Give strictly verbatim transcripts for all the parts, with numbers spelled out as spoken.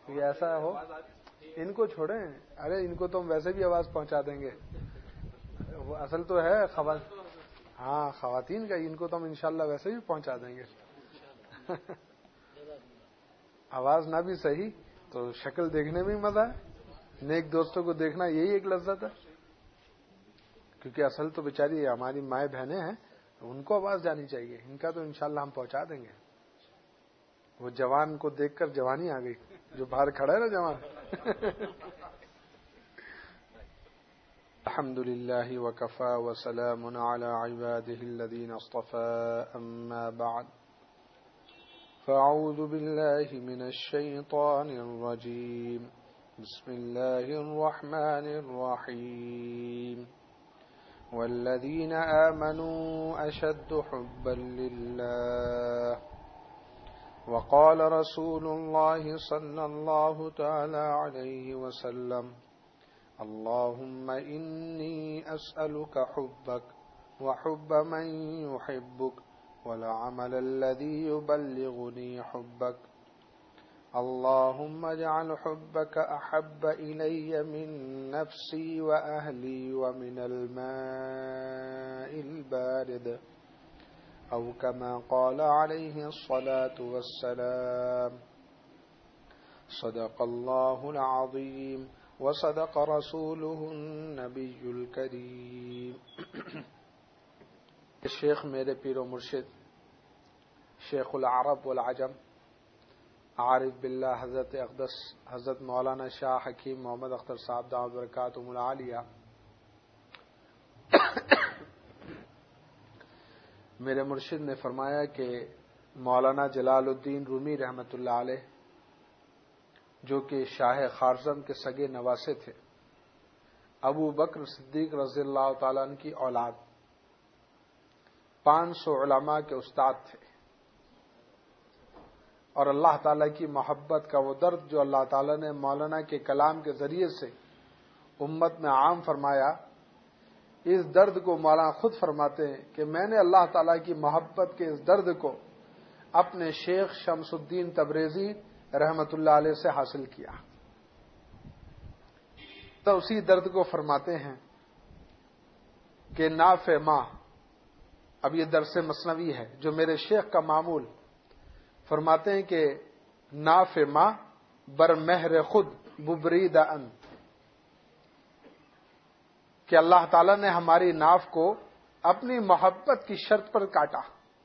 یہ ایسا ہو، ان کو چھوڑیں، ارے ان کو تو ہم ویسے بھی آواز پہنچا دیں گے، وہ اصل تو ہے خواتین، ہاں خواتین کا، ان کو تو ہم انشاءاللہ ویسے بھی پہنچا دیں گے. آواز نہ بھی صحیح تو شکل دیکھنے میں مزہ ہے، نیک دوستوں کو دیکھنا یہی ایک لذت ہے. کیونکہ اصل تو بیچاری ہماری مائیں بہنیں ہیں، ان کو آواز جانی چاہیے، ان کا تو انشاءاللہ ہم پہنچا دیں گے. وہ جوان کو دیکھ کر جوانی آ گئی، جو باہر کھڑا ہے نا جوان. الحمد للہ وکفی وسلام علی عباده الذین اصطفى، اما بعد فاعوذ باللہ من الشیطان الرجیم، بسم اللہ الرحمن الرحیم. والذین آمنوا اشد حبا للہ، وقال رسول اللہ صلی اللہ تعالی علیہ وسلم، اللهم إني أسألك حبك وحب من يحبك والعمل الذي يبلغني حبك. اللهم اجعل حبك أحب إلي من نفسي وأهلي ومن الماء البارد، أو كما قال عليه الصلاة والسلام. صدق الله العظيم وصدق رسوله النبی الکریم. شیخ میرے پیر و مرشد شیخ العرب والعجم عارف باللہ حضرت اقدس حضرت مولانا شاہ حکیم محمد اختر صاحب دعوت برکاتہم العالیہ میرے مرشد نے فرمایا کہ مولانا جلال الدین رومی رحمۃ اللہ علیہ، جو کہ شاہ خارزم کے سگے نواسے تھے، ابو بکر صدیق رضی اللہ تعالیٰ عنہ کی اولاد، پانچ سو علماء کے استاد تھے، اور اللہ تعالیٰ کی محبت کا وہ درد جو اللہ تعالیٰ نے مولانا کے کلام کے ذریعے سے امت میں عام فرمایا، اس درد کو مولانا خود فرماتے ہیں کہ میں نے اللہ تعالیٰ کی محبت کے اس درد کو اپنے شیخ شمس الدین تبریزی رحمت اللہ علیہ سے حاصل کیا. تو اسی درد کو فرماتے ہیں کہ نافع ماں، اب یہ درس مثنوی ہے جو میرے شیخ کا معمول، فرماتے ہیں کہ نافع ماں بر مہر خود ببرید ان، کہ اللہ تعالیٰ نے ہماری ناف کو اپنی محبت کی شرط پر کاٹا.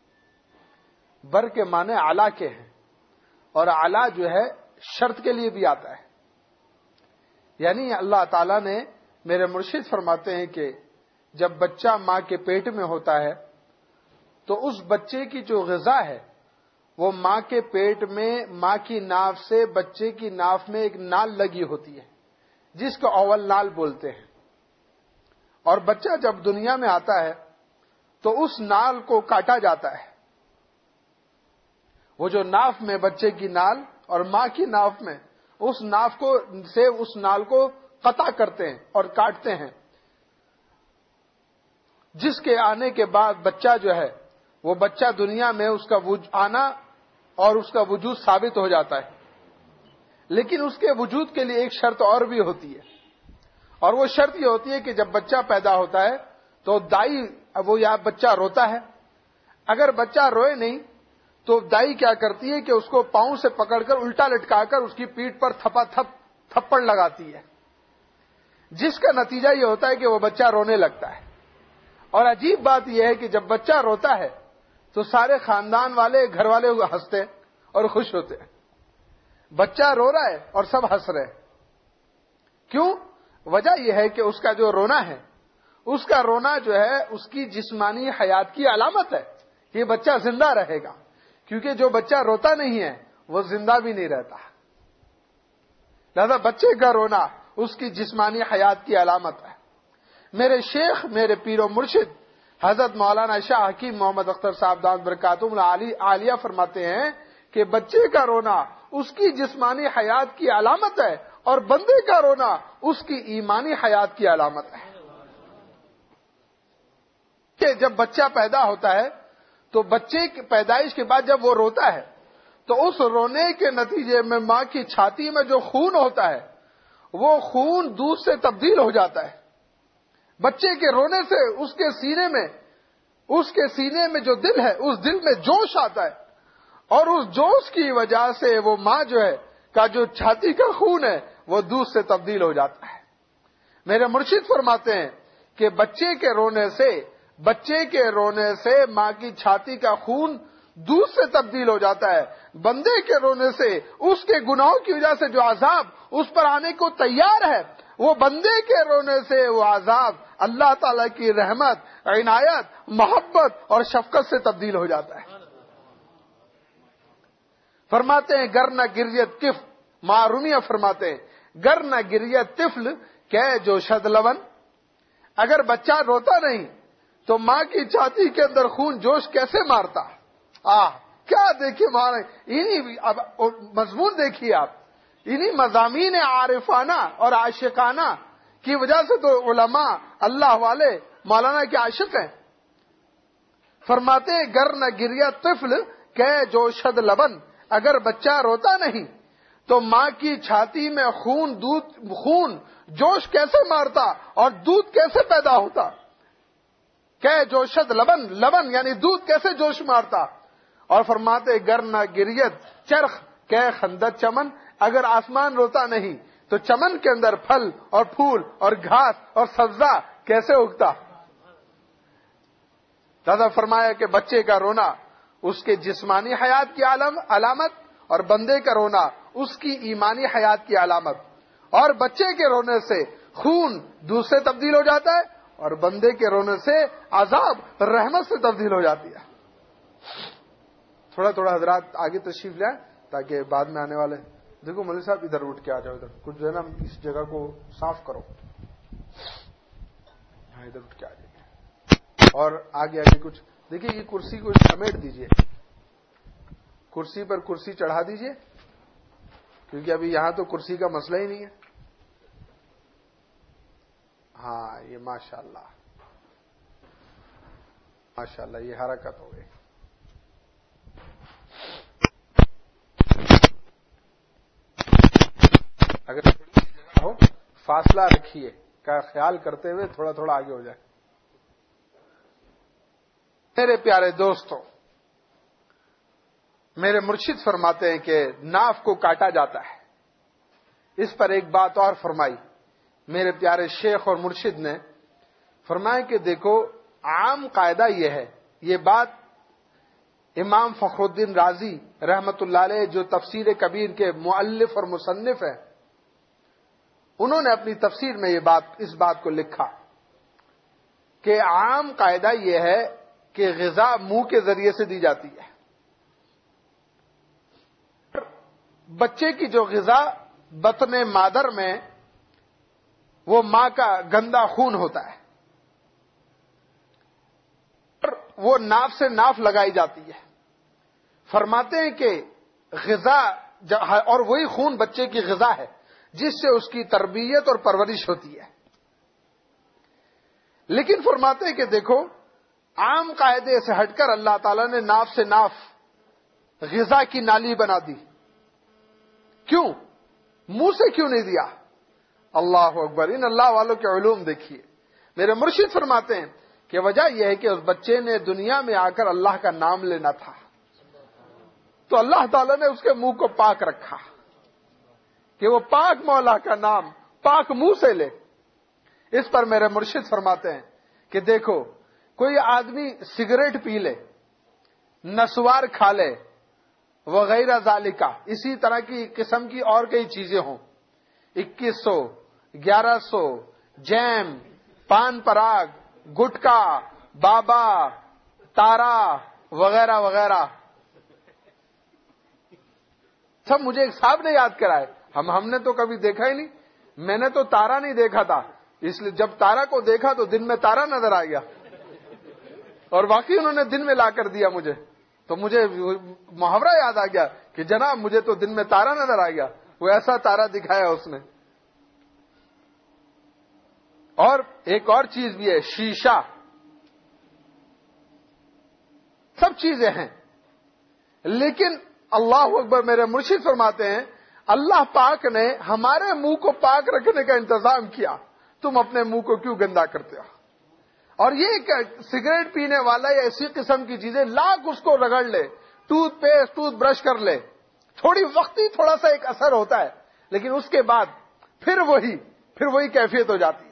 بر کے معنی اعلیٰ کے ہیں، اور اعلیٰ جو ہے شرط کے لیے بھی آتا ہے. یعنی اللہ تعالیٰ نے، میرے مرشد فرماتے ہیں کہ جب بچہ ماں کے پیٹ میں ہوتا ہے تو اس بچے کی جو غذا ہے وہ ماں کے پیٹ میں ماں کی ناف سے بچے کی ناف میں ایک نال لگی ہوتی ہے جس کو اول نال بولتے ہیں، اور بچہ جب دنیا میں آتا ہے تو اس نال کو کاٹا جاتا ہے. وہ جو ناف میں بچے کی نال اور ماں کی ناف میں، اس ناف کو سے اس نال کو قطع کرتے ہیں اور کاٹتے ہیں، جس کے آنے کے بعد بچہ جو ہے وہ بچہ دنیا میں اس کا آنا اور اس کا وجود ثابت ہو جاتا ہے. لیکن اس کے وجود کے لیے ایک شرط اور بھی ہوتی ہے، اور وہ شرط یہ ہوتی ہے کہ جب بچہ پیدا ہوتا ہے تو دائی، وہ یا بچہ روتا ہے، اگر بچہ روئے نہیں تو دائی کیا کرتی ہے کہ اس کو پاؤں سے پکڑ کر الٹا لٹکا کر اس کی پیٹھ پر تھپا تھپ تھپڑ لگاتی ہے، جس کا نتیجہ یہ ہوتا ہے کہ وہ بچہ رونے لگتا ہے. اور عجیب بات یہ ہے کہ جب بچہ روتا ہے تو سارے خاندان والے، گھر والے ہنستے اور خوش ہوتے ہیں. بچہ رو رہا ہے اور سب ہنس رہے ہیں. کیوں؟ وجہ یہ ہے کہ اس کا جو رونا ہے، اس کا رونا جو ہے اس کی جسمانی حیات کی علامت ہے کہ یہ بچہ زندہ رہے گا، کیونکہ جو بچہ روتا نہیں ہے وہ زندہ بھی نہیں رہتا. لہذا بچے کا رونا اس کی جسمانی حیات کی علامت ہے. میرے شیخ، میرے پیر و مرشد حضرت مولانا شاہ حکیم محمد اختر صاحب دعوت برکاتہم العالیہ فرماتے ہیں کہ بچے کا رونا اس کی جسمانی حیات کی علامت ہے، اور بندے کا رونا اس کی ایمانی حیات کی علامت ہے. کہ جب بچہ پیدا ہوتا ہے تو بچے کی پیدائش کے بعد جب وہ روتا ہے تو اس رونے کے نتیجے میں ماں کی چھاتی میں جو خون ہوتا ہے وہ خون دودھ سے تبدیل ہو جاتا ہے. بچے کے رونے سے اس کے سینے میں اس کے سینے میں جو دل ہے اس دل میں جوش آتا ہے, اور اس جوش کی وجہ سے وہ ماں جو ہے کا جو چھاتی کا خون ہے وہ دودھ سے تبدیل ہو جاتا ہے. میرے مرشد فرماتے ہیں کہ بچے کے رونے سے بچے کے رونے سے ماں کی چھاتی کا خون دودھ سے تبدیل ہو جاتا ہے. بندے کے رونے سے اس کے گناہوں کی وجہ سے جو عذاب اس پر آنے کو تیار ہے, وہ بندے کے رونے سے وہ عذاب اللہ تعالی کی رحمت, عنایت, محبت اور شفقت سے تبدیل ہو جاتا ہے. فرماتے ہیں گر نہ گریت کف معرومیہ فرماتے ہیں گر نہ گریت طفل کہ جو شد لون. اگر بچہ روتا نہیں تو ماں کی چھاتی کے اندر خون جوش کیسے مارتا. آہ کیا دیکھیے مارے انہی اب مضمون دیکھیے آپ, انہی مضامین عارفانہ اور عاشقانہ کی وجہ سے تو علماء اللہ والے مولانا کے عاشق ہیں. فرماتے ہیں گر نہ گریا طفل کہ جو شد لبن. اگر بچہ روتا نہیں تو ماں کی چھاتی میں خون دودھ خون جوش کیسے مارتا اور دودھ کیسے پیدا ہوتا. کہ جو شد لبن لبن یعنی دودھ کیسے جوش مارتا. اور فرماتے گر نہ گریت چرخ کہ خندت چمن. اگر آسمان روتا نہیں تو چمن کے اندر پھل اور پھول اور گھاس اور سبزہ کیسے اگتا. دادا فرمایا کہ بچے کا رونا اس کے جسمانی حیات کی علامت اور بندے کا رونا اس کی ایمانی حیات کی علامت. اور بچے کے رونے سے خون دودھ سے تبدیل ہو جاتا ہے اور بندے کے رونے سے عذاب رحمت سے تبدیل ہو جاتی ہے. تھوڑا تھوڑا حضرات آگے تشریف لائیں تاکہ بعد میں آنے والے دیکھو مولوی صاحب ادھر اٹھ کے آ جاؤ, ادھر کچھ جو ہے نا اس جگہ کو صاف کرو. ہاں ادھر اٹھ کے آ جائیے. اور آگے آگے کچھ دیکھیے یہ کرسی کو سمیٹ دیجئے, کرسی پر کرسی چڑھا دیجئے کیونکہ ابھی یہاں تو کرسی کا مسئلہ ہی نہیں ہے. ہاں یہ ماشاءاللہ ماشاءاللہ یہ حرکت ہو گئی. اگر جگہ ہو فاصلہ رکھیے کا خیال کرتے ہوئے تھوڑا تھوڑا آگے ہو جائے. میرے پیارے دوستوں, میرے مرشد فرماتے ہیں کہ ناف کو کاٹا جاتا ہے. اس پر ایک بات اور فرمائی میرے پیارے شیخ اور مرشد نے. فرمایا کہ دیکھو عام قاعدہ یہ ہے, یہ بات امام فخر الدین رازی رحمت اللہ علیہ جو تفسیر کبیر کے مؤلف اور مصنف ہیں, انہوں نے اپنی تفسیر میں یہ بات اس بات کو لکھا کہ عام قاعدہ یہ ہے کہ غذا منہ کے ذریعے سے دی جاتی ہے. بچے کی جو غذا بطن مادر میں وہ ماں کا گندا خون ہوتا ہے, وہ ناف سے ناف لگائی جاتی ہے. فرماتے ہیں کہ غذا اور وہی خون بچے کی غذا ہے جس سے اس کی تربیت اور پرورش ہوتی ہے. لیکن فرماتے ہیں کہ دیکھو عام قاعدے سے ہٹ کر اللہ تعالیٰ نے ناف سے ناف غذا کی نالی بنا دی. کیوں منہ سے کیوں نہیں دیا؟ اللہ اکبر, ان اللہ والوں کے علوم دیکھیے. میرے مرشد فرماتے ہیں کہ وجہ یہ ہے کہ اس بچے نے دنیا میں آ کر اللہ کا نام لینا تھا تو اللہ تعالیٰ نے اس کے منہ کو پاک رکھا کہ وہ پاک مولا کا نام پاک منہ سے لے. اس پر میرے مرشد فرماتے ہیں کہ دیکھو کوئی آدمی سگریٹ پی لے, نسوار کھا لے وغیرہ ذالکہ, اسی طرح کی قسم کی اور کئی چیزیں ہوں, اکیس سو گیارہ سو جیم پان پراگ گٹکا بابا تارا وغیرہ وغیرہ, سب مجھے ایک صاحب نے یاد کرائے. ہم ہم نے تو کبھی دیکھا ہی نہیں, میں نے تو تارا نہیں دیکھا تھا, اس لیے جب تارا کو دیکھا تو دن میں تارا نظر آ گیا اور واقعی انہوں نے دن میں لا کر دیا مجھے, تو مجھے محاورہ یاد آ گیا کہ جناب مجھے تو دن میں تارا نظر آ گیا. وہ ایسا تارا دکھایا اس نے. اور ایک اور چیز بھی ہے شیشہ, سب چیزیں ہیں لیکن اللہ اکبر. میرے مرشد فرماتے ہیں اللہ پاک نے ہمارے منہ کو پاک رکھنے کا انتظام کیا, تم اپنے منہ کو کیوں گندا کرتے ہو؟ اور یہ کہ سگریٹ پینے والا یا اسی قسم کی چیزیں لاکھ اس کو رگڑ لے, ٹوتھ پیسٹ ٹوتھ برش کر لے, تھوڑی وقتی تھوڑا سا ایک اثر ہوتا ہے, لیکن اس کے بعد پھر وہی پھر وہی کیفیت ہو جاتی ہے.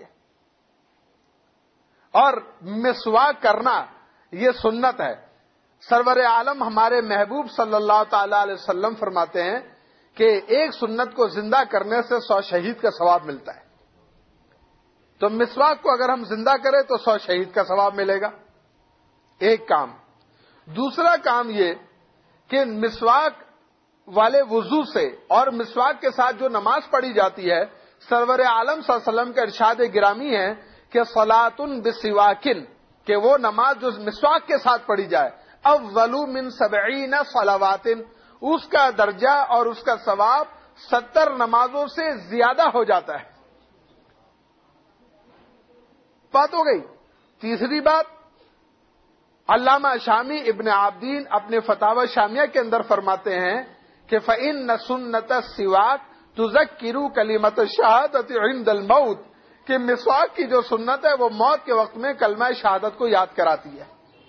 اور مسواک کرنا یہ سنت ہے. سرور عالم ہمارے محبوب صلی اللہ تعالی علیہ وسلم فرماتے ہیں کہ ایک سنت کو زندہ کرنے سے سو شہید کا ثواب ملتا ہے. تو مسواک کو اگر ہم زندہ کریں تو سو شہید کا ثواب ملے گا, ایک کام. دوسرا کام یہ کہ مسواک والے وضو سے اور مسواک کے ساتھ جو نماز پڑھی جاتی ہے, سرور عالم صلی اللہ علیہ وسلم کا ارشاد گرامی ہے کہ صلاۃ بسواکن, کہ وہ نماز جو مسواک کے ساتھ پڑھی جائے, افضل من سبعین صلوات, اس کا درجہ اور اس کا ثواب ستر نمازوں سے زیادہ ہو جاتا ہے. بات ہو گئی. تیسری بات, علامہ شامی ابن عابدین اپنے فتاوی شامیہ کے اندر فرماتے ہیں کہ فإن سنت السواک تذکر کلمۃ الشہادۃ عند الموت, کہ مسواک کی جو سنت ہے وہ موت کے وقت میں کلمہ شہادت کو یاد کراتی ہے.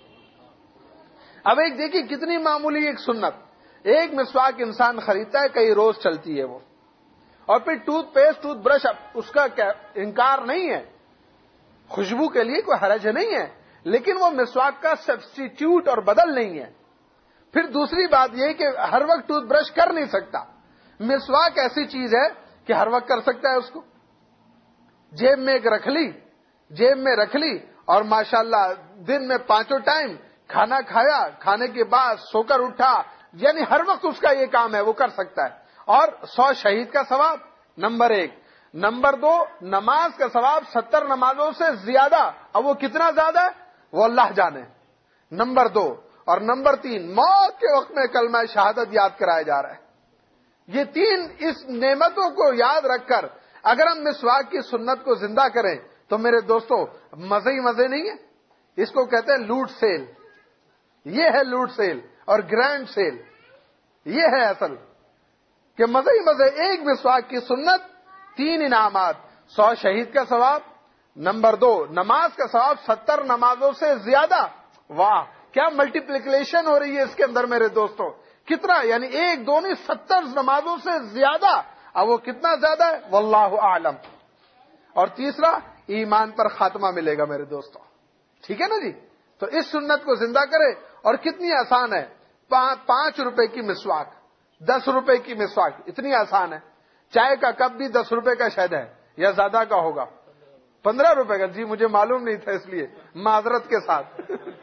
اب ایک دیکھیے کتنی معمولی ایک سنت, ایک مسواک انسان خریدتا ہے, کئی روز چلتی ہے وہ, اور پھر ٹوتھ پیسٹ ٹوتھ برش اس کا انکار نہیں ہے, خوشبو کے لیے کوئی حرج نہیں ہے, لیکن وہ مسواک کا سبسٹیٹیوٹ اور بدل نہیں ہے. پھر دوسری بات یہ کہ ہر وقت ٹوتھ برش کر نہیں سکتا. مسواک ایسی چیز ہے کہ ہر وقت کر سکتا ہے اس کو. جیب میں ایک رکھ لی جیب میں رکھ لی اور ماشاءاللہ دن میں پانچوں ٹائم کھانا کھایا, کھانے کے بعد سو کر اٹھا, یعنی ہر وقت اس کا یہ کام ہے, وہ کر سکتا ہے. اور سو شہید کا ثواب نمبر ایک. نمبر دو, نماز کا ثواب ستر نمازوں سے زیادہ. اب وہ کتنا زیادہ ہے وہ اللہ جانے. نمبر دو. اور نمبر تین, موت کے وقت میں کلمہ شہادت یاد کرایا جا رہا ہے. یہ تین اس نعمتوں کو یاد رکھ کر اگر ہم مسواک کی سنت کو زندہ کریں تو میرے دوستو مزے ہی مزے نہیں ہے. اس کو کہتے ہیں لوٹ سیل. یہ ہے لوٹ سیل اور گرینڈ سیل. یہ ہے اصل کہ مزے ہی مزے. ایک مسواک کی سنت, تین انعامات, سو شہید کا ثواب, نمبر دو نماز کا ثواب ستر نمازوں سے زیادہ. واہ کیا ملٹیپلیکیشن ہو رہی ہے اس کے اندر میرے دوستو. کتنا, یعنی ایک دو نہیں ستر نمازوں سے زیادہ. اب وہ کتنا زیادہ ہے واللہ اعلم. اور تیسرا, ایمان پر خاتمہ ملے گا میرے دوستو. ٹھیک ہے نا جی. تو اس سنت کو زندہ کرے. اور کتنی آسان ہے, پانچ روپے کی مسواک, دس روپے کی مسواک, اتنی آسان ہے. چائے کا کپ بھی دس روپے کا شاید ہے یا زیادہ کا ہوگا, پندرہ روپے کا. جی مجھے معلوم نہیں تھا اس لیے معذرت کے ساتھ.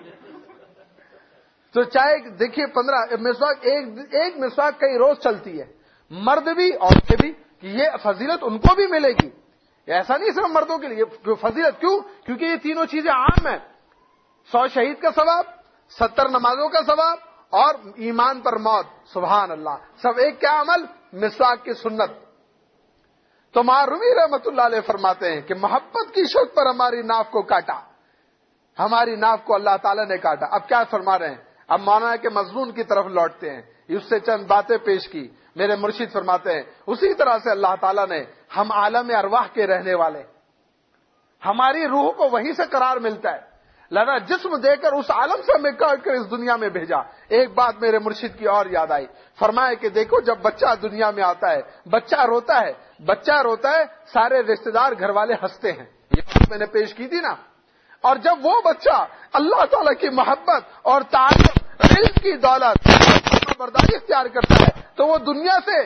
تو چائے دیکھیے پندرہ مسواک, ایک ایک مسواک کئی روز چلتی ہے. مرد بھی عورتیں بھی, کہ یہ فضیلت ان کو بھی ملے گی. ایسا نہیں صرف مردوں کے لیے فضیلت. کیوں؟ کیونکہ یہ تینوں چیزیں عام ہیں. سو شہید کا ثواب, ستر نمازوں کا ثواب اور ایمان پر موت. سبحان اللہ. سب ایک کیا عمل, مسواک کی سنت. تو معروی رحمت اللہ علیہ فرماتے ہیں کہ محبت کی شوق پر ہماری ناف کو کاٹا. ہماری ناف کو اللہ تعالیٰ نے کاٹا. اب کیا فرما رہے ہیں, اب مولانا کے مضمون کی طرف لوٹتے ہیں. اس سے چند باتیں پیش کی. میرے مرشد فرماتے ہیں اسی طرح سے اللہ تعالیٰ نے ہم عالم ارواح کے رہنے والے, ہماری روح کو وہیں سے قرار ملتا ہے. لہذا جسم دے کر اس عالم سے ہمیں کاٹ کر اس دنیا میں بھیجا. ایک بات میرے مرشد کی اور یاد آئی. فرمایا کہ دیکھو جب بچہ دنیا میں آتا ہے, بچہ روتا ہے, بچہ روتا ہے سارے رشتہ دار گھر والے ہنستے ہیں. یہ بات میں نے پیش کی تھی نا. اور جب وہ بچہ اللہ تعالیٰ کی محبت اور تعلق, علم کی دولت, برداری اختیار کرتا ہے تو وہ دنیا سے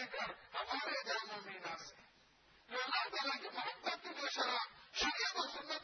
شریعت و سنت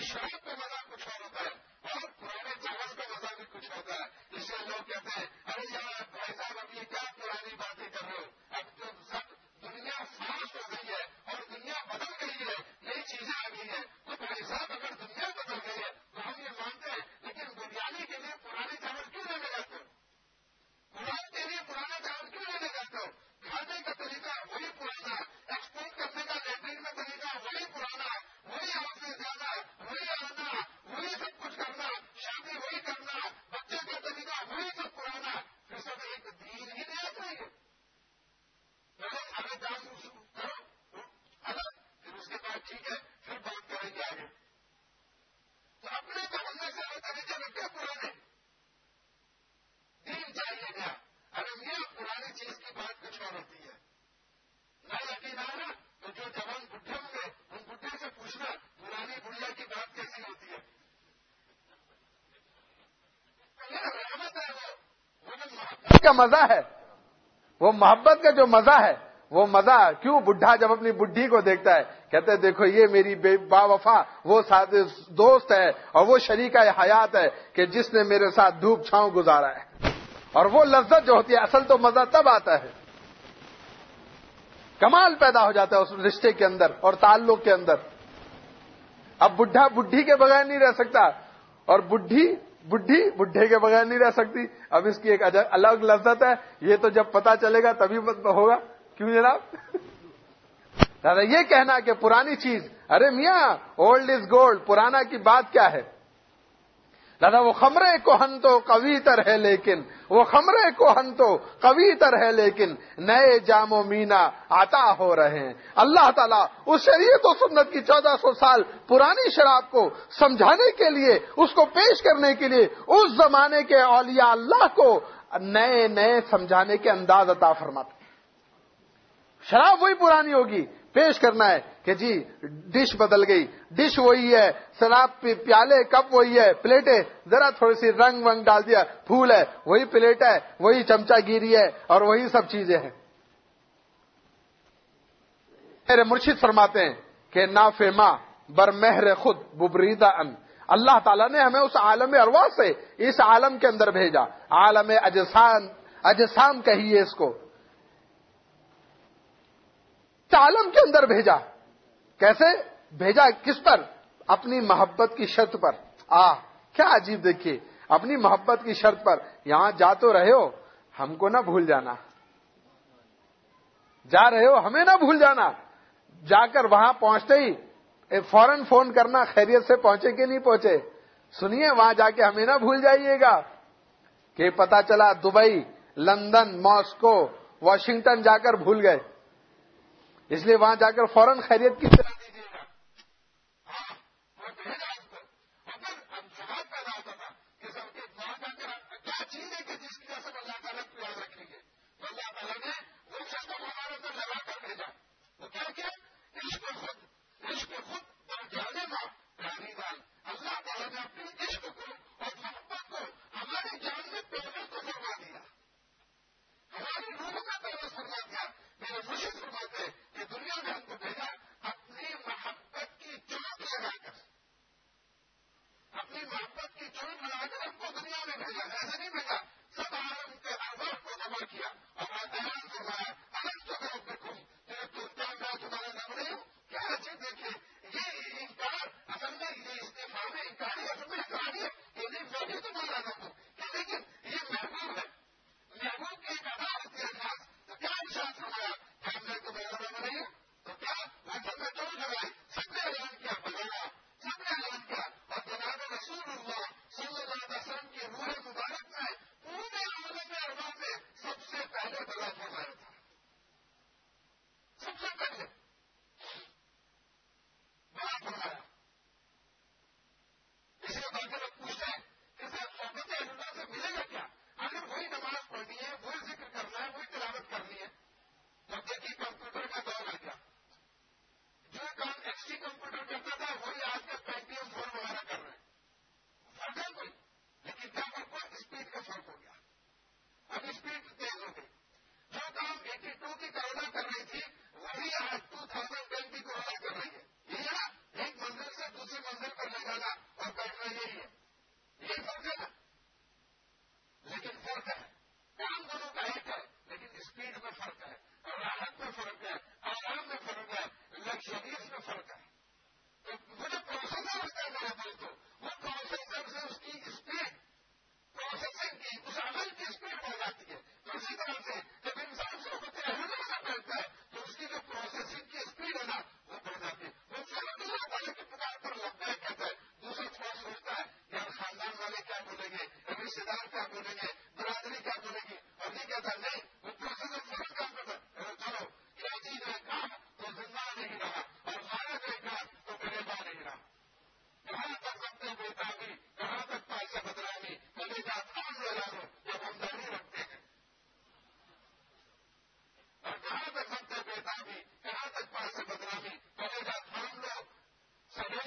شراب کا مزہ کچھ اور ہوتا ہے اور پرانے چاول کا مزہ بھی کچھ ہوتا ہے. اس لیے لوگ کہتے ہیں ارے یار بھائی صاحب اب یہ کیا پرانی باتیں کر رہے ہو, اب تو سب دنیا فاسٹ ہو گئی ہے اور دنیا بدل گئی ہے, نئی چیزیں آ گئی ہیں. تو بھائی صاحب اگر دنیا بدل گئی ہے تو ہم یہ مانتے ہیں, لیکن بریانی کے لیے پرانے چاول کیوں لینے جاتے ہو؟ قرآن کے لیے پرانا چاول کیوں لینے جاتے ہو؟ کھانے کا طریقہ وہی پرانا, ایکسپورٹ کرنے کا لیٹرین کا طریقہ وہی پرانا, وہی آدمی زیادہ, وہی آنا, وہی سب کچھ کرنا, شادی وہی کرنا, بچے کا طریقہ وہی سب پرانا, پھر سب ایک دین ہی نیا چاہیے. ہمیں جان کرو الگ, پھر اس کے بعد ٹھیک ہے پھر بات کریں گے آگے. تو اپنے تو بننے سے وہ طریقے رکھے پرانے, دین چاہیے گیا. ارے میاں پرانی چیز کی بات کچھ اور ہوتی ہے. نہ یقین آنا تو جو جوان بڈھے ہوں گے ان بڈھے سے پوچھنا پرانی بڑھیا کی بات کیسی ہوتی ہے. رحمت ہے وہ, وہ جو محبت کا مزہ ہے, وہ محبت کا جو مزہ ہے, وہ مزہ کیوں بڈھا جب اپنی بڈھی کو دیکھتا ہے کہتے ہیں دیکھو یہ میری با وفا وہ ساتھ دوست ہے اور وہ شریکہ حیات ہے کہ جس نے میرے ساتھ دھوپ چھاؤں گزارا ہے. اور وہ لذت جو ہوتی ہے, اصل تو مزہ تب آتا ہے, کمال پیدا ہو جاتا ہے اس رشتے کے اندر اور تعلق کے اندر. اب بڈھا بڈھی کے بغیر نہیں رہ سکتا اور بڈھی بڈھی بڈھے کے بغیر نہیں رہ سکتی. اب اس کی ایک الگ لذت ہے, یہ تو جب پتا چلے گا تبھی ہوگا. کیوں جناب؟ دادا یہ کہنا کہ پرانی چیز, ارے میاں اولڈ از گولڈ, پرانا کی بات کیا ہے دادا؟ وہ خمرے کوہن تو قوی تر ہے لیکن, وہ خمرے کوہن تو قوی تر ہے لیکن نئے جام و مینا عطا ہو رہے ہیں. اللہ تعالیٰ اس شریعت و سنت کی چودہ سو سال پرانی شراب کو سمجھانے کے لیے, اس کو پیش کرنے کے لیے اس زمانے کے اولیاء اللہ کو نئے نئے سمجھانے کے انداز عطا فرماتے. شراب وہی پرانی ہوگی, پیش کرنا ہے کہ جی ڈش بدل گئی, ڈش وہی ہے, شراب پیالے کپ وہی ہے, پلیٹیں ذرا تھوڑی سی رنگ ونگ ڈال دیا, پھول ہے وہی پلیٹ ہے, وہی چمچا گیری ہے اور وہی سب چیزیں ہیں. میرے مرشد فرماتے ہیں کہ نافع ماں بر مہر خود ببریدہ ان, اللہ تعالیٰ نے ہمیں اس عالم ارواح سے اس عالم کے اندر بھیجا, عالم اجسام اجسام کہیے اس کو, عالم کے اندر بھیجا. کیسے بھیجا؟ کس پر؟ اپنی محبت کی شرط پر. آ کیا عجیب, دیکھیے اپنی محبت کی شرط پر. یہاں جا تو رہے ہو, ہم کو نہ بھول جانا, جا رہے ہو ہمیں نہ بھول جانا. جا کر وہاں پہنچتے ہی فوراً فون کرنا خیریت سے پہنچے کہ نہیں پہنچے. سنیے وہاں جا کے ہمیں نہ بھول جائیے گا کہ پتا چلا دبئی, لندن, ماسکو, واشنگٹن جا کر بھول گئے. اس لیے وہاں جا کر فوراً خیریت کی طرح دیجیے گا. ہاں وہ بھیجا اس کو. اگر اب سوال پیدا ہوتا تھا کہ سب کے وہاں جا کر کیا چیز ہے کہ جس کی وجہ سے اللہ تعالیٰ کو یاد رکھیں گے, تو اللہ تعالیٰ نے وہ سسٹم ہمارے پر لگا کر بھیجا. وہ کیا کیا؟ عشق خود, عشق خود اور جانے ماں رانی دان. اللہ تعالیٰ نے اپنی عشق کو اور محبت کو ہماری جان میں پہلے کو فرما دیا, ہماری روح میں پہلے فرما دیا. میرے مرشد فرماتے ہیں کہ دنیا میں ہم کو بھیجا اپنی محبت کی چوٹ لگا کر, اپنی محبت کی چوٹ لگا کر ہم کو دنیا میں بھیجا. ایسے نہیں بھیجا سب عالم کے ارواح کو جمع کیا اور اعلان فرمایا الگ تو کرو دیکھوں تو کیا میں تمہارا نام نہیں ہوں. کیا چیز دیکھیے, یہ انکار اصل میں, یہ استعفام انکاری اصل میں انکاری ہے کہ نہیں میں بھی تمہارا نام ہوں. لیکن یہ محبوب ہے, محبوب کی ایک ادا ہوتی ہے خاص. تو کیا ارشاد فرمایا کہ ہم نے تمہارا نام نہیں ہوں, تو کیا وہ سب نے چوٹ لگائی, سب نے اعلان کیا بلایا, سب نے اعلان کیا. اور جناب رسول اللہ صلی اللہ علیہ وسلم کی روح مبارک میں پورے عالم ارواح میں سب سے پہلے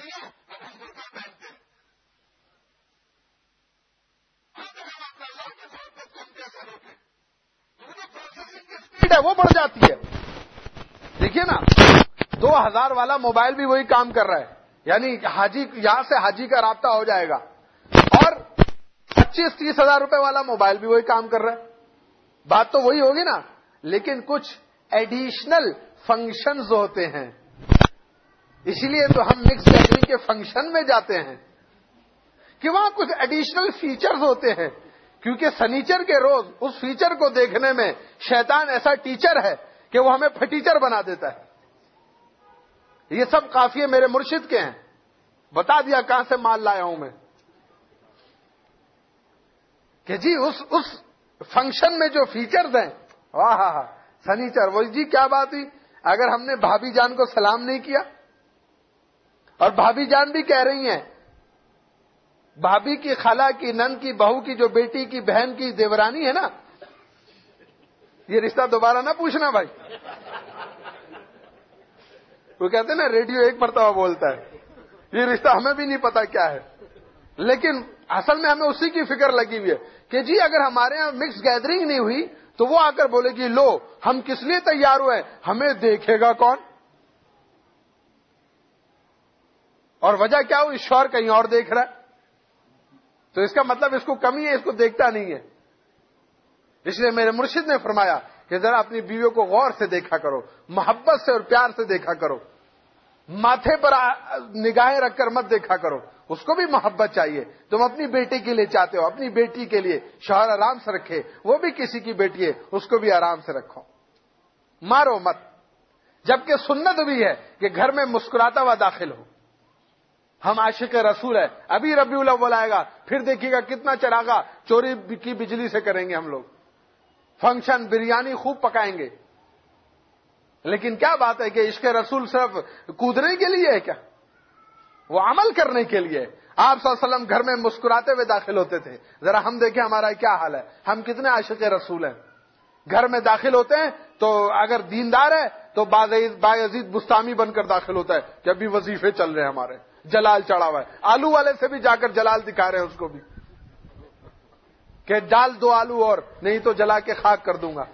ہے وہ بڑھ جاتی ہے. دیکھیے نا, دو ہزار والا موبائل بھی وہی کام کر رہا ہے, یعنی حاجی یہاں سے حاجی کا رابطہ ہو جائے گا, اور پچیس تیس ہزار روپے والا موبائل بھی وہی کام کر رہا ہے. بات تو وہی ہوگی نا, لیکن کچھ ایڈیشنل فنکشنز ہوتے ہیں, اسی لیے تو ہم مکس گیدرنگ کے فنکشن میں جاتے ہیں کہ وہاں کچھ ایڈیشنل فیچرز ہوتے ہیں, کیونکہ سنیچر کے روز اس فیچر کو دیکھنے میں شیطان ایسا ٹیچر ہے کہ وہ ہمیں پھٹیچر بنا دیتا ہے. یہ سب قافیے میرے مرشد کے ہیں, بتا دیا کہاں سے مال لایا ہوں میں, کہ جی اس اس فنکشن میں جو فیچرز ہیں, واہ ہاں ہاں سنیچر, وہ جی کیا بات ہوئی اگر ہم نے بھابھی جان کو سلام نہیں کیا, اور بھابھی جان بھی کہہ رہی ہیں, بھابھی کی خالہ کی نند کی بہو کی جو بیٹی کی بہن کی دیورانی ہے نا, یہ رشتہ دوبارہ نہ پوچھنا بھائی. وہ کہتے ہیں نا ریڈیو ایک مرتبہ بولتا ہے, یہ رشتہ ہمیں بھی نہیں پتا کیا ہے, لیکن اصل میں ہمیں اسی کی فکر لگی ہوئی ہے کہ جی اگر ہمارے یہاں مکس گیدرنگ نہیں ہوئی تو وہ آ کر بولے گی لو ہم کس لیے تیار ہوئے, ہمیں دیکھے گا کون, اور وجہ کیا ہو, شوہر کہیں اور دیکھ رہا ہے, تو اس کا مطلب اس کو کمی ہے, اس کو دیکھتا نہیں ہے. اس لیے میرے مرشد نے فرمایا کہ ذرا اپنی بیویوں کو غور سے دیکھا کرو, محبت سے اور پیار سے دیکھا کرو, ماتھے پر نگاہیں رکھ کر مت دیکھا کرو, اس کو بھی محبت چاہیے. تم اپنی بیٹی کے لیے چاہتے ہو, اپنی بیٹی کے لیے شوہر آرام سے رکھے, وہ بھی کسی کی بیٹی ہے, اس کو بھی آرام سے رکھو, مارو مت. جبکہ سنت بھی ہے کہ گھر میں مسکراتا ہوا داخل ہو. ہم عاشق رسول ہے, ابھی ربیع الاول آئے گا, پھر دیکھیے گا کتنا چراغا چوری کی بجلی سے کریں گے ہم لوگ, فنکشن بریانی خوب پکائیں گے. لیکن کیا بات ہے کہ عشق رسول صرف کودنے کے لیے ہے کیا؟ وہ عمل کرنے کے لیے. آپ صلی اللہ علیہ وسلم گھر میں مسکراتے ہوئے داخل ہوتے تھے. ذرا ہم دیکھیں ہمارا کیا حال ہے, ہم کتنے عاشق رسول ہیں. گھر میں داخل ہوتے ہیں تو اگر دیندار ہے تو بایزید بستامی بن کر داخل ہوتا ہے کہ ابھی وظیفے چل رہے ہیں ہمارے, جلال چڑھا ہوا ہے. آلو والے سے بھی جا کر جلال دکھا رہے ہیں اس کو بھی کہ ڈال دو آلو اور, نہیں تو جلا کے خاک کر دوں گا.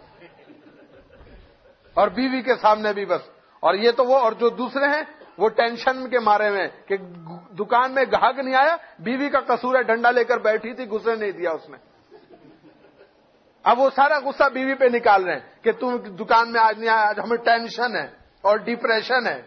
اور بیوی کے سامنے بھی بس. اور یہ تو وہ, اور جو دوسرے ہیں وہ ٹینشن کے مارے میں کہ دکان میں گاہک نہیں آیا, بیوی کا قصور ہے, ڈنڈا لے کر بیٹھی تھی, غصے نہیں دیا اس نے. اب وہ سارا غصہ بیوی پہ نکال رہے ہیں کہ تم دکان میں آج نہیں آیا, آج ہمیں ٹینشن ہے اور ڈپریشن ہے,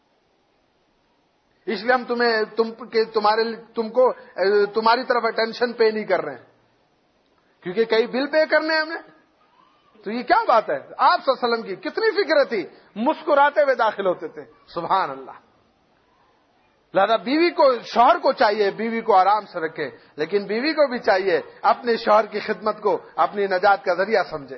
اس لیے ہم تمہیں تم کہ تمہارے تم کو تمہاری طرف اٹینشن پے نہیں کر رہے ہیں کیونکہ کئی بل پے کرنے ہیں ہمیں. تو یہ کیا بات ہے؟ آپ صلی اللہ علیہ وسلم کی کتنی فکر تھی, مسکراتے ہوئے داخل ہوتے تھے. سبحان اللہ. لہذا بیوی کو, شوہر کو چاہیے بیوی کو آرام سے رکھے, لیکن بیوی کو بھی چاہیے اپنے شوہر کی خدمت کو اپنی نجات کا ذریعہ سمجھے.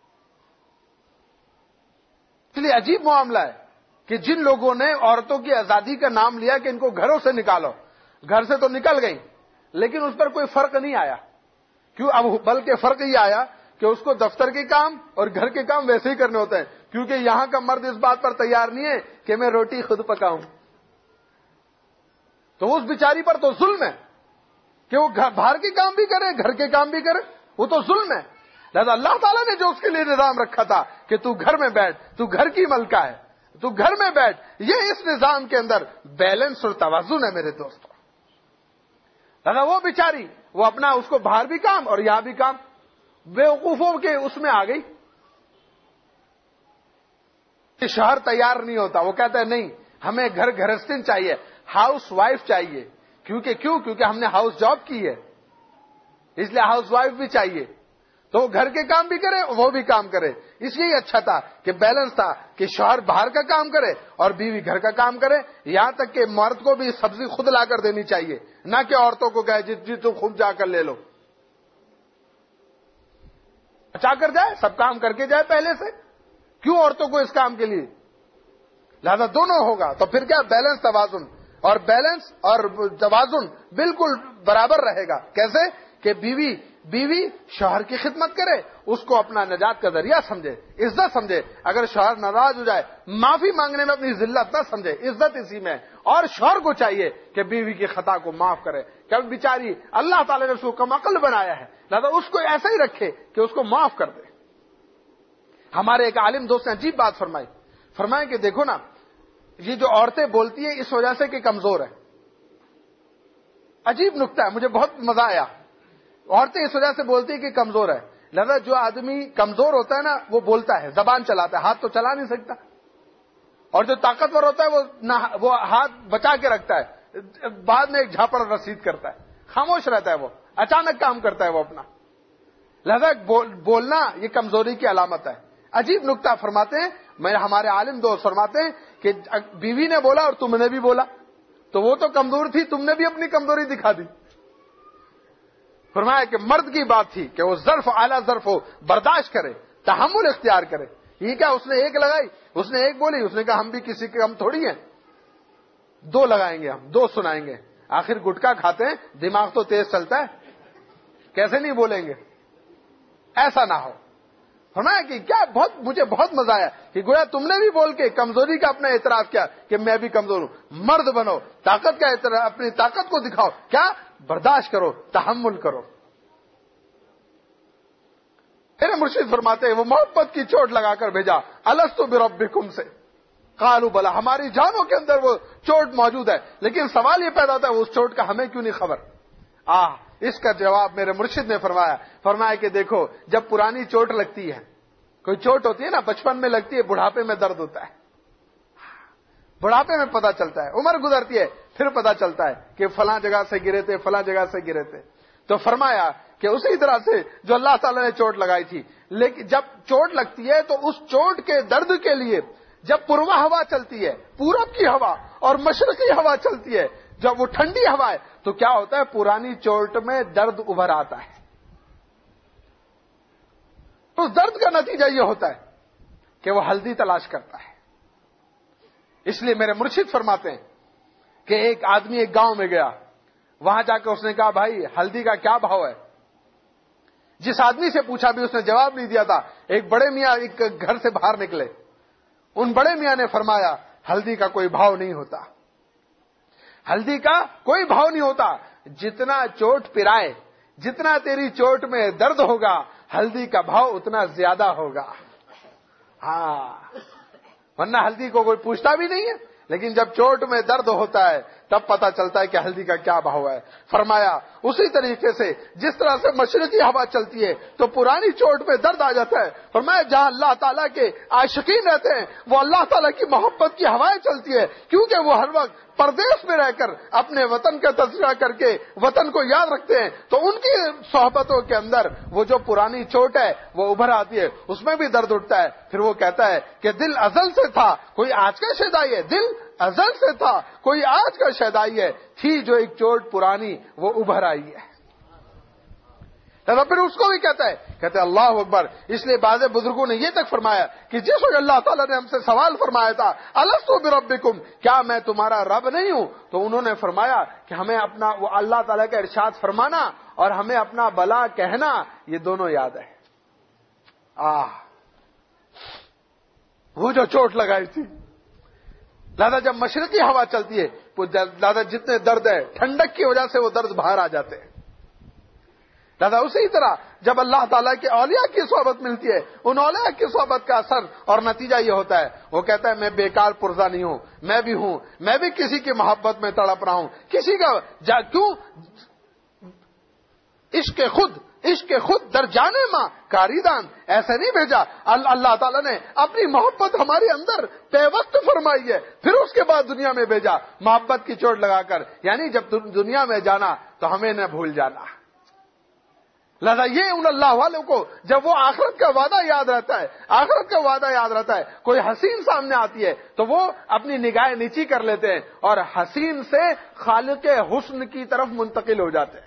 اس لیے عجیب معاملہ ہے کہ جن لوگوں نے عورتوں کی آزادی کا نام لیا کہ ان کو گھروں سے نکالو, گھر سے تو نکل گئی لیکن اس پر کوئی فرق نہیں آیا. کیوں؟ اب بلکہ فرق یہ آیا کہ اس کو دفتر کے کام اور گھر کے کام ویسے ہی کرنے ہوتے ہیں, کیونکہ یہاں کا مرد اس بات پر تیار نہیں ہے کہ میں روٹی خود پکاؤں. تو اس بیچاری پر تو ظلم ہے کہ وہ باہر کے کام بھی کرے, گھر کے کام بھی کرے, وہ تو ظلم ہے. لہذا اللہ تعالیٰ نے جو اس کے لیے نظام رکھا تھا کہ تو گھر میں بیٹھ, تو گھر کی ملکہ ہے, تو گھر میں بیٹھ, یہ اس نظام کے اندر بیلنس اور توازن ہے میرے دوستوں. لہذا وہ بیچاری وہ اپنا اس کو باہر بھی کام اور یہاں بھی کام, بیوقوفوں کے اس میں آ گئی. شوہر تیار نہیں ہوتا, وہ کہتا ہے نہیں ہمیں گھر گھرستین چاہیے, ہاؤس وائف چاہیے. کیونکہ کیوں کیونکہ ہم نے ہاؤس جاب کی ہے, اس لیے ہاؤس وائف بھی چاہیے. تو وہ گھر کے کام بھی کرے, وہ بھی کام کرے. اس لیے اچھا تھا کہ بیلنس تھا کہ شوہر باہر کا کام کرے اور بیوی گھر کا کام کرے. یہاں تک کہ مرد کو بھی سبزی خود لا کر دینی چاہیے, نہ کہ عورتوں کو کہے جی جی تم خود جا کر لے لو. بچا کر جائے, سب کام کر کے جائے پہلے سے, کیوں عورتوں کو اس کام کے لیے. لہذا دونوں ہوگا تو پھر کیا بیلنس توازن, اور بیلنس اور توازن بالکل برابر رہے گا. کیسے کہ بیوی بیوی شوہر کی خدمت کرے، اس کو اپنا نجات کا ذریعہ سمجھے، عزت سمجھے. اگر شوہر ناراض ہو جائے، معافی مانگنے میں اپنی ذلت نہ سمجھے، عزت اسی میں. اور شوہر کو چاہیے کہ بیوی کی خطا کو معاف کرے، کہ بیچاری اللہ تعالی نے اس کو کم عقل بنایا ہے، لہذا اس کو ایسا ہی رکھے کہ اس کو معاف کر دے. ہمارے ایک عالم دوست نے عجیب بات فرمائی، فرمایا کہ دیکھو نا، یہ جو عورتیں بولتی ہیں اس وجہ سے کہ کمزور ہے. عجیب نکتہ ہے، مجھے بہت مزہ آیا. عورتیں اس وجہ سے بولتی ہیں کہ کمزور ہے، لہذا جو آدمی کمزور ہوتا ہے نا وہ بولتا ہے، زبان چلاتا ہے، ہاتھ تو چلا نہیں سکتا. اور جو طاقتور ہوتا ہے وہ نہ وہ ہاتھ بچا کے رکھتا ہے، بعد میں ایک جھاپڑ رسید کرتا ہے، خاموش رہتا ہے، وہ اچانک کام کرتا ہے وہ اپنا. لہذا بولنا یہ کمزوری کی علامت ہے. عجیب نکتہ فرماتے ہیں، میں ہمارے عالم دوست فرماتے ہیں کہ بیوی نے بولا اور تم نے بھی بولا تو وہ تو کمزور تھی، تم نے بھی اپنی کمزوری دکھا دی. فرمایا کہ مرد کی بات تھی کہ وہ ظرف اعلیٰ ظرف ہو، برداشت کرے، تحمل اختیار کرے. یہ کیا اس نے ایک لگائی، اس نے ایک بولی، اس نے کہا ہم بھی کسی کے ہم تھوڑی ہیں، دو لگائیں گے، ہم دو سنائیں گے. آخر گٹکا کھاتے ہیں، دماغ تو تیز چلتا ہے، کیسے نہیں بولیں گے. ایسا نہ ہو. فرمایا کہ کیا بہت مجھے بہت مزہ آیا کہ گویا تم نے بھی بول کے کمزوری کا اپنا اعتراف کیا کہ میں بھی کمزور ہوں. مرد بنو، طاقت کا اعتراف، اپنی طاقت کو دکھاؤ، کیا برداشت کرو، تحمل کرو. میرے مرشد فرماتے ہیں وہ محبت کی چوٹ لگا کر بھیجا، الستو بربکم سے. قالوا بلا، ہماری جانوں کے اندر وہ چوٹ موجود ہے، لیکن سوال یہ پیدا ہوتا ہے اس چوٹ کا ہمیں کیوں نہیں خبر. آہ اس کا جواب میرے مرشد نے فرمایا فرمایا کہ دیکھو، جب پرانی چوٹ لگتی ہے، کوئی چوٹ ہوتی ہے نا بچپن میں لگتی ہے، بڑھاپے میں درد ہوتا ہے، بڑھاپے میں پتہ چلتا ہے، عمر گزرتی ہے پھر پتہ چلتا ہے کہ فلاں جگہ سے گرے تھے، فلاں جگہ سے گرے تھے. تو فرمایا کہ اسی طرح سے جو اللہ تعالیٰ نے چوٹ لگائی تھی، لیکن جب چوٹ لگتی ہے تو اس چوٹ کے درد کے لیے جب پوروا ہوا چلتی ہے، پورب کی ہوا اور مشرقی ہوا چلتی ہے، جب وہ ٹھنڈی ہوا ہے تو کیا ہوتا ہے، پرانی چوٹ میں درد ابھر آتا ہے. اس درد کا نتیجہ یہ ہوتا ہے کہ وہ ہلدی تلاش کرتا ہے. اس لیے میرے مرشد فرماتے ہیں کہ ایک آدمی ایک گاؤں میں گیا، وہاں جا کے اس نے کہا بھائی ہلدی کا کیا بھاؤ ہے. جس آدمی سے پوچھا بھی اس نے جواب نہیں دیا تھا. ایک بڑے میاں ایک گھر سے باہر نکلے، ان بڑے میاں نے فرمایا ہلدی کا کوئی بھاؤ نہیں ہوتا، ہلدی کا کوئی بھاؤ نہیں ہوتا. جتنا چوٹ پرائے، جتنا تیری چوٹ میں درد ہوگا، ہلدی کا بھاؤ اتنا زیادہ ہوگا. ہاں، ورنہ ہلدی کو کوئی پوچھتا بھی نہیں ہے، لیکن جب چوٹ میں درد ہوتا ہے تب پتا چلتا ہے کہ ہلدی کا کیا بھاؤ ہے. فرمایا اسی طریقے سے جس طرح سے مشرقی ہوا چلتی ہے تو پرانی چوٹ میں درد آ جاتا ہے. فرمایا جہاں اللہ تعالیٰ کے عاشقین رہتے ہیں وہ اللہ تعالیٰ کی محبت کی ہوائیں چلتی ہے، کیونکہ وہ ہر وقت پردیس میں رہ کر اپنے وطن کا تذکرہ کر کے وطن کو یاد رکھتے ہیں، تو ان کی صحبتوں کے اندر وہ جو پرانی چوٹ ہے وہ ابھر آتی ہے، اس میں بھی درد اٹھتا ہے. پھر وہ کہتا ہے کہ دل ازل سے تھا، کوئی آج کا شیدائی ہے، دل ازل سے تھا، کوئی آج کا شیدائی ہے، تھی جو ایک چوٹ پرانی وہ ابھر آئی ہے. پھر اس کو بھی کہتا ہے کہتے ہیں اللہ اکبر. اس لیے بعض بزرگوں نے یہ تک فرمایا کہ جس وقت اللہ تعالیٰ نے ہم سے سوال فرمایا تھا الستو بربکم، کیا میں تمہارا رب نہیں ہوں، تو انہوں نے فرمایا کہ ہمیں اپنا وہ اللہ تعالیٰ کا ارشاد فرمانا اور ہمیں اپنا بلا کہنا یہ دونوں یاد ہے. آہ وہ جو چوٹ لگائی تھی. لہذا جب مشرقی ہوا چلتی ہے لہذا جتنے درد ہے ٹھنڈک کی وجہ سے وہ درد باہر آ جاتے ہیں. لہذا اسی طرح جب اللہ تعالیٰ کے اولیاء کی صحبت ملتی ہے، ان اولیاء کی صحبت کا اثر اور نتیجہ یہ ہوتا ہے، وہ کہتا ہے میں بیکار پرزہ نہیں ہوں، میں بھی ہوں، میں بھی کسی کی محبت میں تڑپ رہا ہوں، کسی کا جا کیوں عشق خود عشق خود در جانے ماں کاریدان ایسے نہیں بھیجا. اللہ تعالیٰ نے اپنی محبت ہمارے اندر پیوست فرمائی ہے، پھر اس کے بعد دنیا میں بھیجا محبت کی چوٹ لگا کر. یعنی جب دنیا میں جانا تو ہمیں نہ بھول جانا. لہذا یہ ان اللہ والوں کو جب وہ آخرت کا وعدہ یاد رہتا ہے، آخرت کا وعدہ یاد رہتا ہے، کوئی حسین سامنے آتی ہے تو وہ اپنی نگاہیں نیچی کر لیتے ہیں اور حسین سے خالق حسن کی طرف منتقل ہو جاتے ہیں.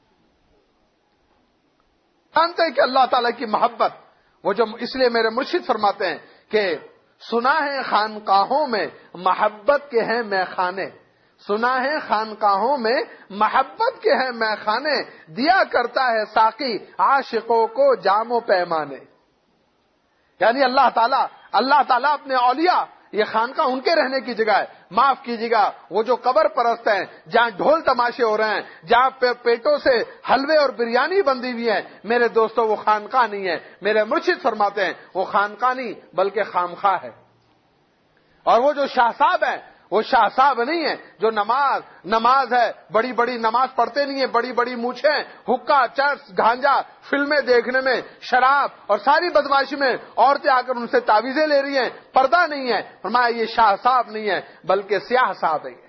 جانتے ہیں کہ اللہ تعالیٰ کی محبت وہ جو اس لیے میرے مرشد فرماتے ہیں کہ سنا ہے خانقاہوں میں محبت کے ہیں میخانے، سنا ہے خانقاہوں میں محبت کے ہیں میخانے، دیا کرتا ہے ساقی عاشقوں کو جام و پیمانے. یعنی اللہ تعالیٰ اللہ تعالیٰ اپنے اولیاء، یہ خانقاہ ان کے رہنے کی جگہ ہے. معاف کیجیے گا، وہ جو قبر پرست ہیں، جہاں ڈھول تماشے ہو رہے ہیں، جہاں پیٹوں سے حلوے اور بریانی بندی ہوئی ہے، میرے دوستو وہ خانقاہ نہیں ہے. میرے مرشد فرماتے ہیں وہ خانقاہ نہیں بلکہ خامخواہ ہے. اور وہ جو شاہ صاحب ہیں وہ شاہ صاحب نہیں ہے جو نماز نماز ہے، بڑی بڑی نماز پڑھتے نہیں ہیں، بڑی بڑی مونچھیں، حقہ، چرس، گانجا، فلمیں دیکھنے میں، شراب اور ساری بدماشی میں عورتیں آ کر ان سے تعویذیں لے رہی ہیں، پردہ نہیں ہے. فرمایا یہ شاہ صاحب نہیں ہے بلکہ سیاہ صاحب ہے.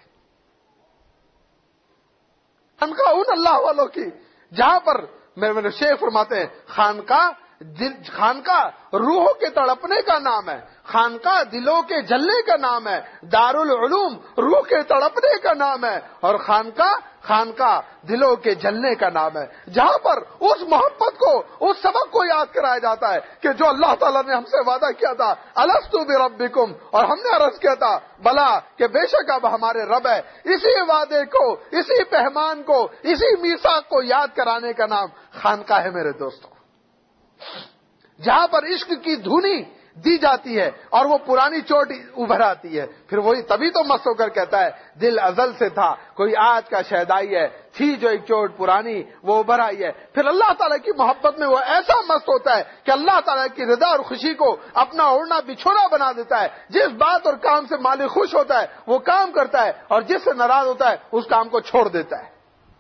خانقاہ ان اللہ والوں کی جہاں پر میرے میرے شیخ فرماتے ہیں خانقاہ خانقاہ روحوں کے تڑپنے کا نام ہے، خانقاہ دلوں کے جلنے کا نام ہے، دارالعلوم روح کے تڑپنے کا نام ہے، اور خانقاہ خانقاہ دلوں کے جلنے کا نام ہے، جہاں پر اس محبت کو، اس سبق کو یاد کرایا جاتا ہے کہ جو اللہ تعالیٰ نے ہم سے وعدہ کیا تھا الستو بربکم، اور ہم نے عرض کیا تھا بلا کہ بے شک اب ہمارے رب ہے. اسی وعدے کو، اسی پیمان کو، اسی میثاق کو یاد کرانے کا نام خانقاہ ہے میرے دوستوں. جہاں پر عشق کی دھنی دی جاتی ہے اور وہ پرانی چوٹ ابھر آتی ہے، پھر وہی تبھی تو مست ہو کر کہتا ہے دل ازل سے تھا کوئی آج کا شیدائی ہے، تھی جو ایک چوٹ پرانی وہ ابھر آئی ہے. پھر اللہ تعالیٰ کی محبت میں وہ ایسا مست ہوتا ہے کہ اللہ تعالیٰ کی رضا اور خوشی کو اپنا اوڑھنا بچھونا بنا دیتا ہے. جس بات اور کام سے مالک خوش ہوتا ہے وہ کام کرتا ہے، اور جس سے ناراض ہوتا ہے اس کام کو چھوڑ دیتا ہے.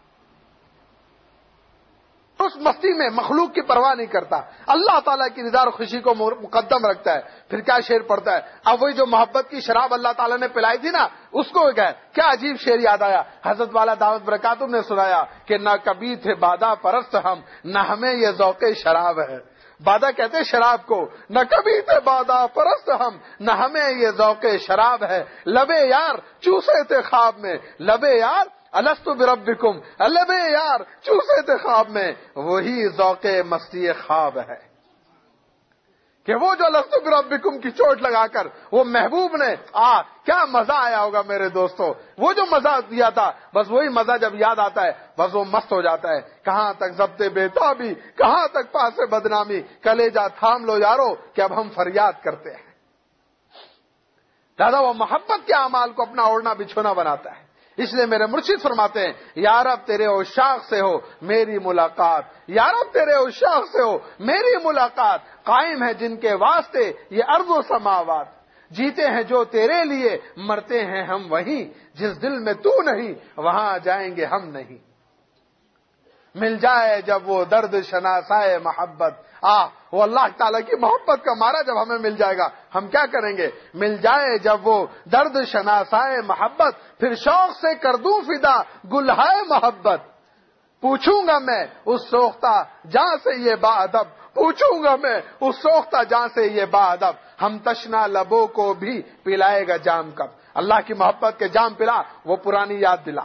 اس مستی میں مخلوق کی پرواہ نہیں کرتا، اللہ تعالیٰ کی رضا اور خوشی کو مقدم رکھتا ہے. پھر کیا شعر پڑھتا ہے؟ اب وہی جو محبت کی شراب اللہ تعالیٰ نے پلائی تھی نا، اس کو گئے کیا عجیب شعر یاد آیا. حضرت والا دعوت برکاتہم نے سنایا کہ نہ کبھی تھے بادہ پرست ہم، نہ ہمیں یہ ذوق شراب ہے. بادہ کہتے شراب کو، نہ کبھی تھے بادہ پرست ہم، نہ ہمیں یہ ذوق شراب ہے. لبے یار چوسے تھے خواب میں، لبے یار الستو بربکم، لبے یار چوسے تھے خواب میں، وہی ذوق مستی خواب ہے. کہ وہ جو الستو بربکم کی چوٹ لگا کر وہ محبوب نے آ کیا مزہ آیا ہوگا میرے دوستو، وہ جو مزہ دیا تھا بس وہی مزہ جب یاد آتا ہے بس وہ مست ہو جاتا ہے. کہاں تک ضبط بیتابی، کہاں تک پاس بدنامی، کلیجہ تھام لو یارو کہ اب ہم فریاد کرتے ہیں. دادا وہ محبت کے اعمال کو اپنا اوڑھنا بچھونا بناتا ہے. اس لیے میرے مرشد فرماتے ہیں یا رب تیرے عشاق سے ہو میری ملاقات، یا رب تیرے عشاق سے ہو میری ملاقات. قائم ہے جن کے واسطے یہ ارض و سماوات، جیتے ہیں جو تیرے لیے، مرتے ہیں ہم وہیں، جس دل میں تو نہیں وہاں جائیں گے ہم نہیں. مل جائے جب وہ درد شناسائے محبت، آ وہ اللہ تعالیٰ کی محبت کا مارا جب ہمیں مل جائے گا ہم کیا کریں گے. مل جائے جب وہ درد شناسائے محبت، پھر شوق سے کر دوں فدا گلہائے محبت. پوچھوں گا میں اس سوختہ جہاں سے یہ با ادب، پوچھوں گا میں اس سوختہ جہاں سے یہ با ادب، ہم تشنا لبوں کو بھی پلائے گا جام کب. اللہ کی محبت کے جام پلا، وہ پرانی یاد دلا.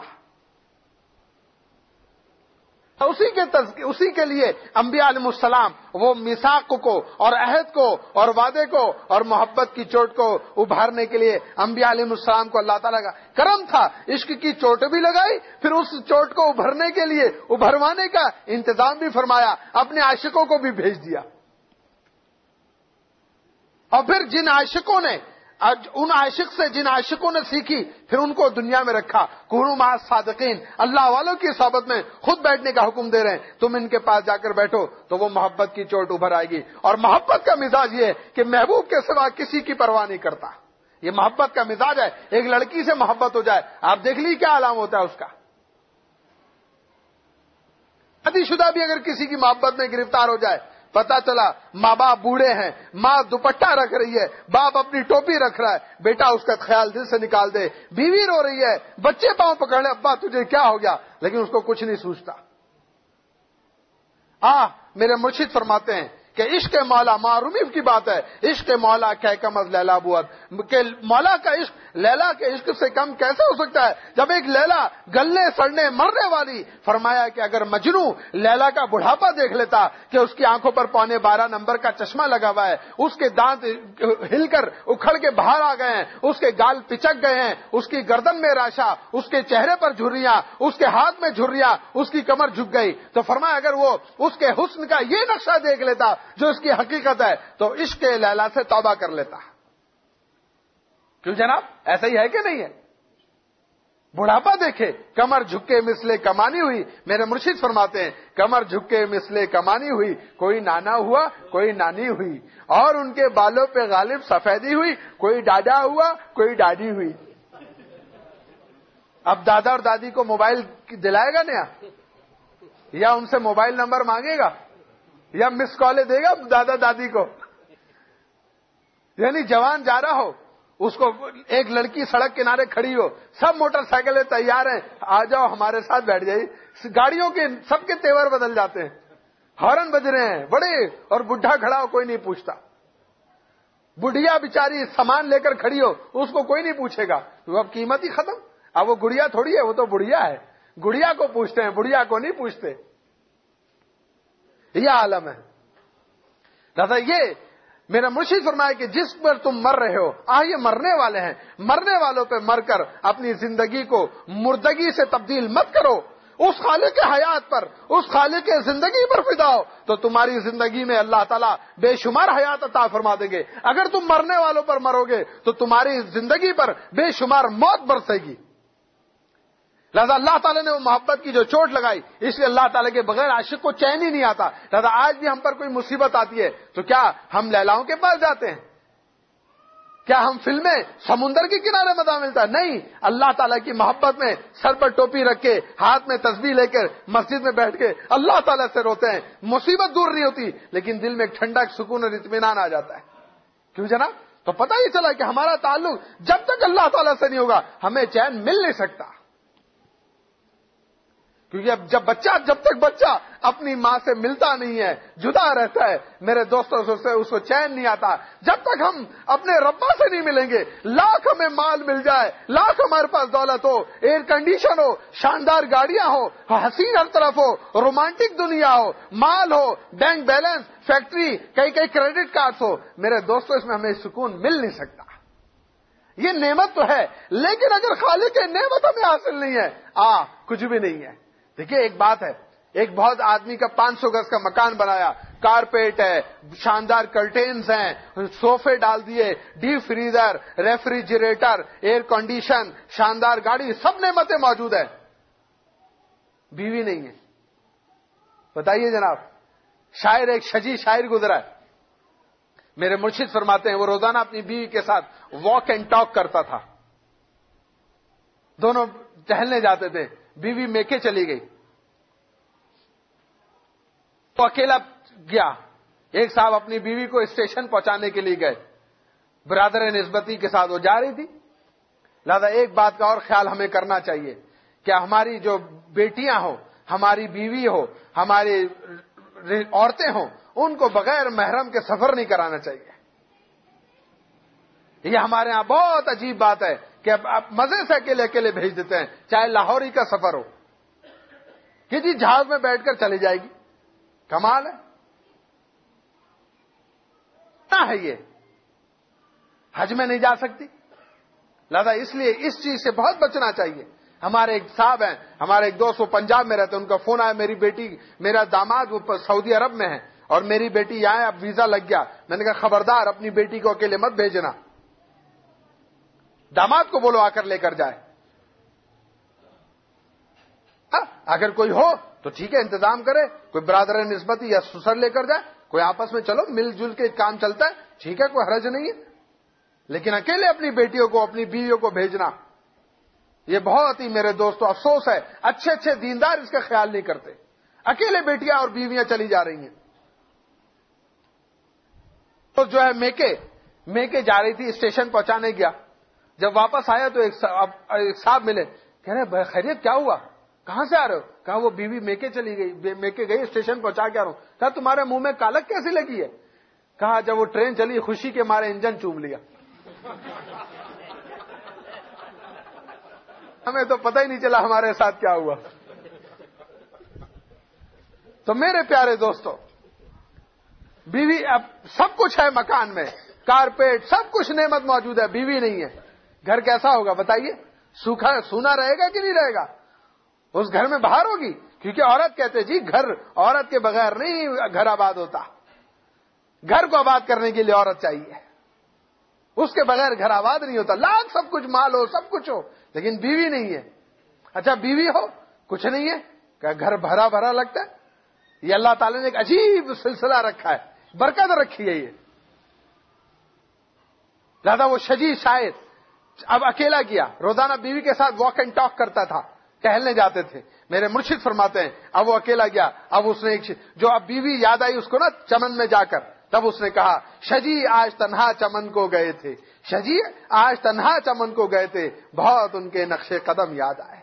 اسی کے تذک... اسی کے لیے انبیاء علیہ السلام وہ میثاق کو اور عہد کو اور وعدے کو اور محبت کی چوٹ کو ابھارنے کے لیے انبیاء علیہ السلام کو اللہ تعالیٰ کا کرم تھا، عشق کی چوٹ بھی لگائی، پھر اس چوٹ کو ابھرنے کے لیے ابھروانے کا انتظام بھی فرمایا، اپنے عاشقوں کو بھی بھیج دیا. اور پھر جن عاشقوں نے ان عاشق سے جن عاشقوں نے سیکھی پھر ان کو دنیا میں رکھا. کونوا مع الصادقین، اللہ والوں کی صحبت میں خود بیٹھنے کا حکم دے رہے ہیں، تم ان کے پاس جا کر بیٹھو تو وہ محبت کی چوٹ ابھر آئے گی. اور محبت کا مزاج یہ ہے کہ محبوب کے سوا کسی کی پرواہ نہیں کرتا. یہ محبت کا مزاج ہے. ایک لڑکی سے محبت ہو جائے آپ دیکھ لیجیے کیا علام ہوتا ہے اس کا. شادی شدہ بھی اگر کسی کی محبت میں گرفتار ہو جائے، پتا چلا ماں باپ بوڑھے ہیں، ماں دوپٹہ رکھ رہی ہے، باپ اپنی ٹوپی رکھ رہا ہے، بیٹا اس کا خیال دل سے نکال دے، بیوی رو رہی ہے، بچے پاؤں پکڑ لے، ابا تجھے کیا ہو گیا، لیکن اس کو کچھ نہیں سوچتا. آ میرے مرشد فرماتے ہیں کہ عشق مولا معروف کی بات ہے، عشق مولا کہ کم از لیلا بود، کہ مولا کا عشق لیلا کے عشق سے کم کیسے ہو سکتا ہے جب ایک لیلا گلنے سڑنے مرنے والی. فرمایا کہ اگر مجنو لیلا کا بڑھاپا دیکھ لیتا کہ اس کی آنکھوں پر پونے بارہ نمبر کا چشمہ لگا ہوا ہے، اس کے دانت ہل کر اکھڑ کے باہر آ گئے ہیں، اس کے گال پچک گئے ہیں، اس کی گردن میں راشا، اس کے چہرے پر جھریاں، اس کے ہاتھ میں جھریاں، اس کی کمر جھک گئی، تو فرمایا اگر وہ اس کے حسن کا یہ نقشہ دیکھ لیتا جو اس کی حقیقت ہے تو عشق لیلا سے توبہ کر لیتا. کیوں جناب؟ ایسا ہی ہے کہ نہیں ہے؟ بڑھاپا دیکھے، کمر جھکے مسلے کمانی ہوئی. میرے مرشد فرماتے ہیں کمر جھکے مسلے کمانی ہوئی، کوئی نانا ہوا کوئی نانی ہوئی، اور ان کے بالوں پہ غالب سفیدی ہوئی، کوئی دادا ہوا کوئی دادی ہوئی. اب دادا اور دادی کو موبائل دلائے گا نیا، یا ان سے موبائل نمبر مانگے گا، یا مس کالے دے گا دادا دادی کو؟ یعنی جوان جا رہا ہو، اس کو ایک لڑکی سڑک کنارے کھڑی ہو، سب موٹر سائیکلیں تیار ہیں، آ جاؤ ہمارے ساتھ بیٹھ جائیے. گاڑیوں کے سب کے تیور بدل جاتے ہیں، ہارن بج رہے ہیں بڑے، اور بڈھا کھڑا ہو کوئی نہیں پوچھتا. بڑھیا بیچاری سامان لے کر کھڑی ہو، اس کو کوئی نہیں پوچھے گا، وہ اب قیمت ہی ختم. اب وہ گڑیا تھوڑی ہے، وہ تو بڑھیا ہے، گڑیا کو پوچھتے ہیں، بڑھیا کو نہیں پوچھتے. یہ عالم ہے. لہذا یہ میرا مرشد فرمایا کہ جس پر تم مر رہے ہو، آہ یہ مرنے والے ہیں، مرنے والوں پہ مر کر اپنی زندگی کو مردگی سے تبدیل مت کرو. اس خالق حیات پر، اس خالق زندگی پر فدا ہو تو تمہاری زندگی میں اللہ تعالیٰ بے شمار حیات عطا فرما دیں گے. اگر تم مرنے والوں پر مرو گے تو تمہاری زندگی پر بے شمار موت برسے گی. لہذا اللہ تعالیٰ نے وہ محبت کی جو چوٹ لگائی، اس لیے اللہ تعالیٰ کے بغیر عاشق کو چین ہی نہیں آتا. لہذا آج بھی ہم پر کوئی مصیبت آتی ہے تو کیا ہم لیلاؤں کے پاس جاتے ہیں؟ کیا ہم فلمیں سمندر کے کنارے مزہ ملتا ہے؟ نہیں. اللہ تعالیٰ کی محبت میں سر پر ٹوپی رکھ کے، ہاتھ میں تسبیح لے کر مسجد میں بیٹھ کے اللہ تعالیٰ سے روتے ہیں. مصیبت دور نہیں ہوتی لیکن دل میں ایک ٹھنڈا سکون اور اطمینان آ جاتا ہے. کیوں جناب؟ تو پتہ ہی چلا کہ ہمارا تعلق جب تک اللہ تعالیٰ سے نہیں ہوگا ہمیں چین مل نہیں سکتا. کیونکہ اب جب بچہ جب تک بچہ اپنی ماں سے ملتا نہیں ہے، جدا رہتا ہے، میرے دوستوں سے اس کو چین نہیں آتا. جب تک ہم اپنے ربا سے نہیں ملیں گے، لاکھ ہمیں مال مل جائے، لاکھ ہمارے پاس دولت ہو، ایئر کنڈیشن ہو، شاندار گاڑیاں ہو، حسین ہر طرف ہو، رومانٹک دنیا ہو، مال ہو، بینک بیلنس، فیکٹری، کئی کئی کریڈٹ کارڈز ہو، میرے دوستوں اس میں ہمیں سکون مل نہیں سکتا. یہ نعمت تو ہے لیکن اگر خالق نعمت ہمیں حاصل نہیں ہے، آ کچھ بھی نہیں ہے. دیکھیے ایک بات ہے، ایک بہت آدمی کا پانچ سو گز کا مکان بنایا، کارپیٹ ہے، شاندار کرٹینز ہیں، صوفے ڈال دیے، deep freezer, refrigerator, air condition, شاندار گاڑی، سب نعمتیں موجود ہیں، بیوی نہیں ہے. بتائیے جناب. شاعر ایک شجی شاعر گزرا ہے، میرے مرشد فرماتے ہیں وہ روزانہ اپنی بیوی کے ساتھ واک اینڈ ٹاک کرتا تھا. دونوں ٹہلنے جاتے تھے. بیوی میکے چلی گئی، وہ اکیلا گیا. ایک صاحب اپنی بیوی کو اسٹیشن پہنچانے کے لیے گئے، برادر نسبتی کے ساتھ وہ جا رہی تھی. لہذا ایک بات کا اور خیال ہمیں کرنا چاہیے کہ ہماری جو بیٹیاں ہوں، ہماری بیوی ہو، ہماری عورتیں ہوں، ان کو بغیر محرم کے سفر نہیں کرانا چاہیے. یہ ہمارے ہاں بہت عجیب بات ہے کہ اب مزے سے اکیلے اکیلے بھیج دیتے ہیں، چاہے لاہوری کا سفر ہو کہ جی جہاز میں بیٹھ کر چلی جائے گی. کمال ہے کیا ہے یہ؟ حج میں نہیں جا سکتی. لہذا اس لیے اس چیز سے بہت بچنا چاہیے. ہمارے ایک صاحب ہیں، ہمارے ایک دوست وہ پنجاب میں رہتے ہیں، ان کا فون آیا میری بیٹی میرا داماد وہ سعودی عرب میں ہے اور میری بیٹی یہاں ہے، اب ویزا لگ گیا. میں نے کہا خبردار اپنی بیٹی کو اکیلے مت بھیجنا، داماد کو بولو آ کر لے کر جائے. اگر کوئی ہو تو ٹھیک ہے انتظام کرے، کوئی برادر نسبتی یا سسر لے کر جائے، کوئی آپس میں چلو مل جل کے کام چلتا ہے، ٹھیک ہے کوئی حرج نہیں ہے. لیکن اکیلے اپنی بیٹیوں کو اپنی بیویوں کو بھیجنا یہ بہت ہی میرے دوستوں افسوس ہے. اچھے اچھے دیندار اس کا خیال نہیں کرتے. اکیلے بیٹیاں اور بیویاں چلی جا رہی ہیں. تو جو ہے میکے میکے جا رہی تھی، اسٹیشن پہنچانے گیا. جب واپس آیا تو ایک صاحب ملے، کہہ رہے خیریت کیا ہوا؟ کہاں سے آ رہے ہو؟ کہا وہ بیوی میکے چلی گئی، میکے گئی، اسٹیشن پہنچا کے آ رہا ہوں۔ کہا تمہارے منہ میں کالک کیسی لگی ہے؟ کہا جب وہ ٹرین چلی خوشی کے مارے انجن چوم لیا۔ ہمیں تو پتہ ہی نہیں چلا ہمارے ساتھ کیا ہوا۔ تو میرے پیارے دوستو، بیوی اب سب کچھ ہے مکان میں، کارپیٹ سب کچھ نعمت موجود ہے، بیوی نہیں ہے، گھر کیسا ہوگا بتائیے؟ سوکھا سونا رہے گا کہ نہیں رہے گا؟ اس گھر میں باہر ہوگی، کیونکہ عورت کہتے جی گھر عورت کے بغیر نہیں گھر آباد ہوتا، گھر کو آباد کرنے کے لیے عورت چاہیے، اس کے بغیر گھر آباد نہیں ہوتا۔ لاکھ سب کچھ مال ہو، سب کچھ ہو، لیکن بیوی نہیں ہے۔ اچھا بیوی ہو کچھ نہیں ہے، کہ گھر بھرا بھرا لگتا ہے۔ یہ اللہ تعالیٰ نے ایک عجیب سلسلہ رکھا ہے، برکت رکھی ہے یہ۔ لہذا وہ شجی شاعر اب اکیلا کیا، روزانہ بیوی کے ساتھ واک اینڈ ٹاک کرتا تھا، ٹہلنے جاتے تھے۔ میرے مرشد فرماتے ہیں اب وہ اکیلا گیا، اب اس نے ایک جو اب بیوی یاد آئی اس کو نا چمن میں جا کر، تب اس نے کہا شجی آج تنہا چمن کو گئے تھے، شجی آج تنہا چمن کو گئے تھے، بہت ان کے نقش قدم یاد آئے۔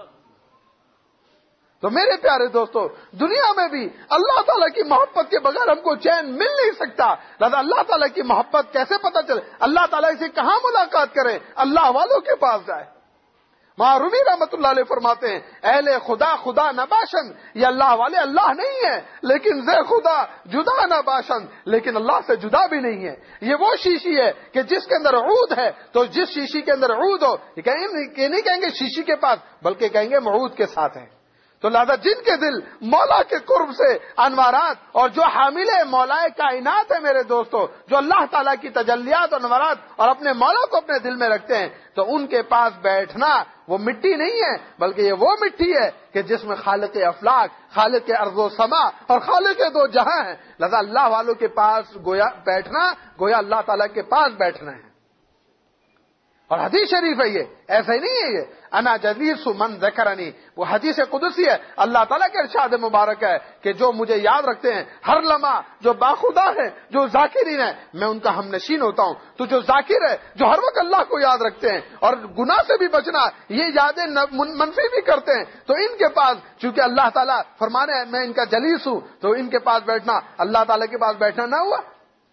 تو میرے پیارے دوستو، دنیا میں بھی اللہ تعالیٰ کی محبت کے بغیر ہم کو چین مل نہیں سکتا۔ لہذا اللہ تعالیٰ کی محبت کیسے پتہ چلے؟ اللہ تعالیٰ سے کہاں ملاقات کریں؟ اللہ والوں کے پاس جائے۔ معرومی رحمت اللہ علیہ فرماتے ہیں اہل خدا خدا نباشن، یہ اللہ والے اللہ نہیں ہے، لیکن زے خدا جدا نباشن، لیکن اللہ سے جدا بھی نہیں ہے۔ یہ وہ شیشی ہے کہ جس کے اندر عود ہے، تو جس شیشی کے اندر عود ہو، یہ نہیں کہیں گے شیشی کے پاس، بلکہ کہیں گے عود کے ساتھ ہے۔ تو لہذا جن کے دل مولا کے قرب سے انوارات، اور جو حامل مولا کائنات ہے میرے دوستو، جو اللہ تعالیٰ کی تجلیات اور انوارات اور اپنے مولا کو اپنے دل میں رکھتے ہیں، تو ان کے پاس بیٹھنا وہ مٹی نہیں ہے، بلکہ یہ وہ مٹی ہے کہ جس میں خالق افلاک، خالق ارض و سما اور خالق دو جہاں ہیں۔ لہذا اللہ والوں کے پاس گویا بیٹھنا گویا اللہ تعالیٰ کے پاس بیٹھنا ہے۔ اور حدیث شریف ہے یہ، ایسا ہی نہیں ہے یہ انا جلیس من ذکرنی، وہ حدیث قدسی ہے، اللہ تعالیٰ کے ارشاد مبارک ہے کہ جو مجھے یاد رکھتے ہیں ہر لمحہ، جو باخدا ہے، جو ذاکرین ہے، میں ان کا ہم نشین ہوتا ہوں۔ تو جو ذاکر ہے، جو ہر وقت اللہ کو یاد رکھتے ہیں اور گناہ سے بھی بچنا، یہ یادیں منفی بھی کرتے ہیں، تو ان کے پاس چونکہ اللہ تعالیٰ فرمانے ہیں میں ان کا جلیس ہوں، تو ان کے پاس بیٹھنا اللہ تعالیٰ کے پاس بیٹھنا نہ ہوا۔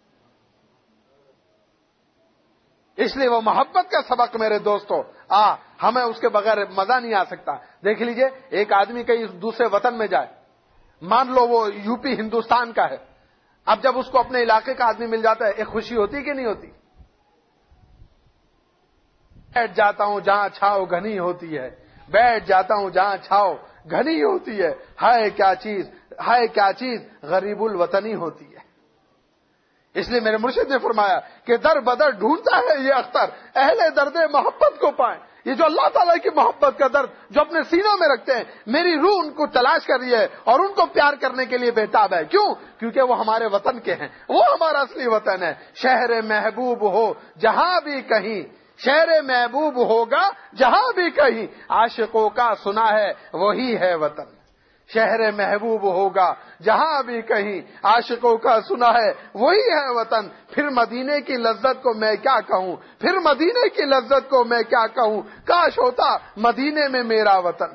اس لیے وہ محبت کا سبق میرے دوستو آ ہمیں اس کے بغیر مزہ نہیں آ سکتا۔ دیکھ لیجئے ایک آدمی کہیں دوسرے وطن میں جائے، مان لو وہ یو پی ہندوستان کا ہے، اب جب اس کو اپنے علاقے کا آدمی مل جاتا ہے، ایک خوشی ہوتی کہ نہیں ہوتی؟ بیٹھ جاتا ہوں جہاں چھاؤ گھنی ہوتی ہے، بیٹھ جاتا ہوں جہاں چھاؤ گھنی ہوتی ہے، ہائے کیا چیز، ہائے کیا چیز غریب الوطنی ہوتی ہے۔ اس لیے میرے مرشد نے فرمایا کہ در بدر ڈھونڈتا ہے یہ اختر، اہل درد محبت کو پائیں۔ یہ جو اللہ تعالیٰ کی محبت کا درد جو اپنے سینوں میں رکھتے ہیں، میری روح ان کو تلاش کر رہی ہے اور ان کو پیار کرنے کے لیے بےتاب ہے۔ کیوں؟ کیونکہ وہ ہمارے وطن کے ہیں، وہ ہمارا اصلی وطن ہے۔ شہر محبوب ہو جہاں بھی کہیں، شہر محبوب ہوگا جہاں بھی کہیں، عاشقوں کا سنا ہے وہی ہے وطن۔ شہر محبوب ہوگا جہاں بھی کہیں، عاشقوں کا سنا ہے وہی ہے وطن۔ پھر مدینے کی لذت کو میں کیا کہوں، پھر مدینے کی لذت کو میں کیا کہوں، کاش ہوتا مدینے میں میرا وطن۔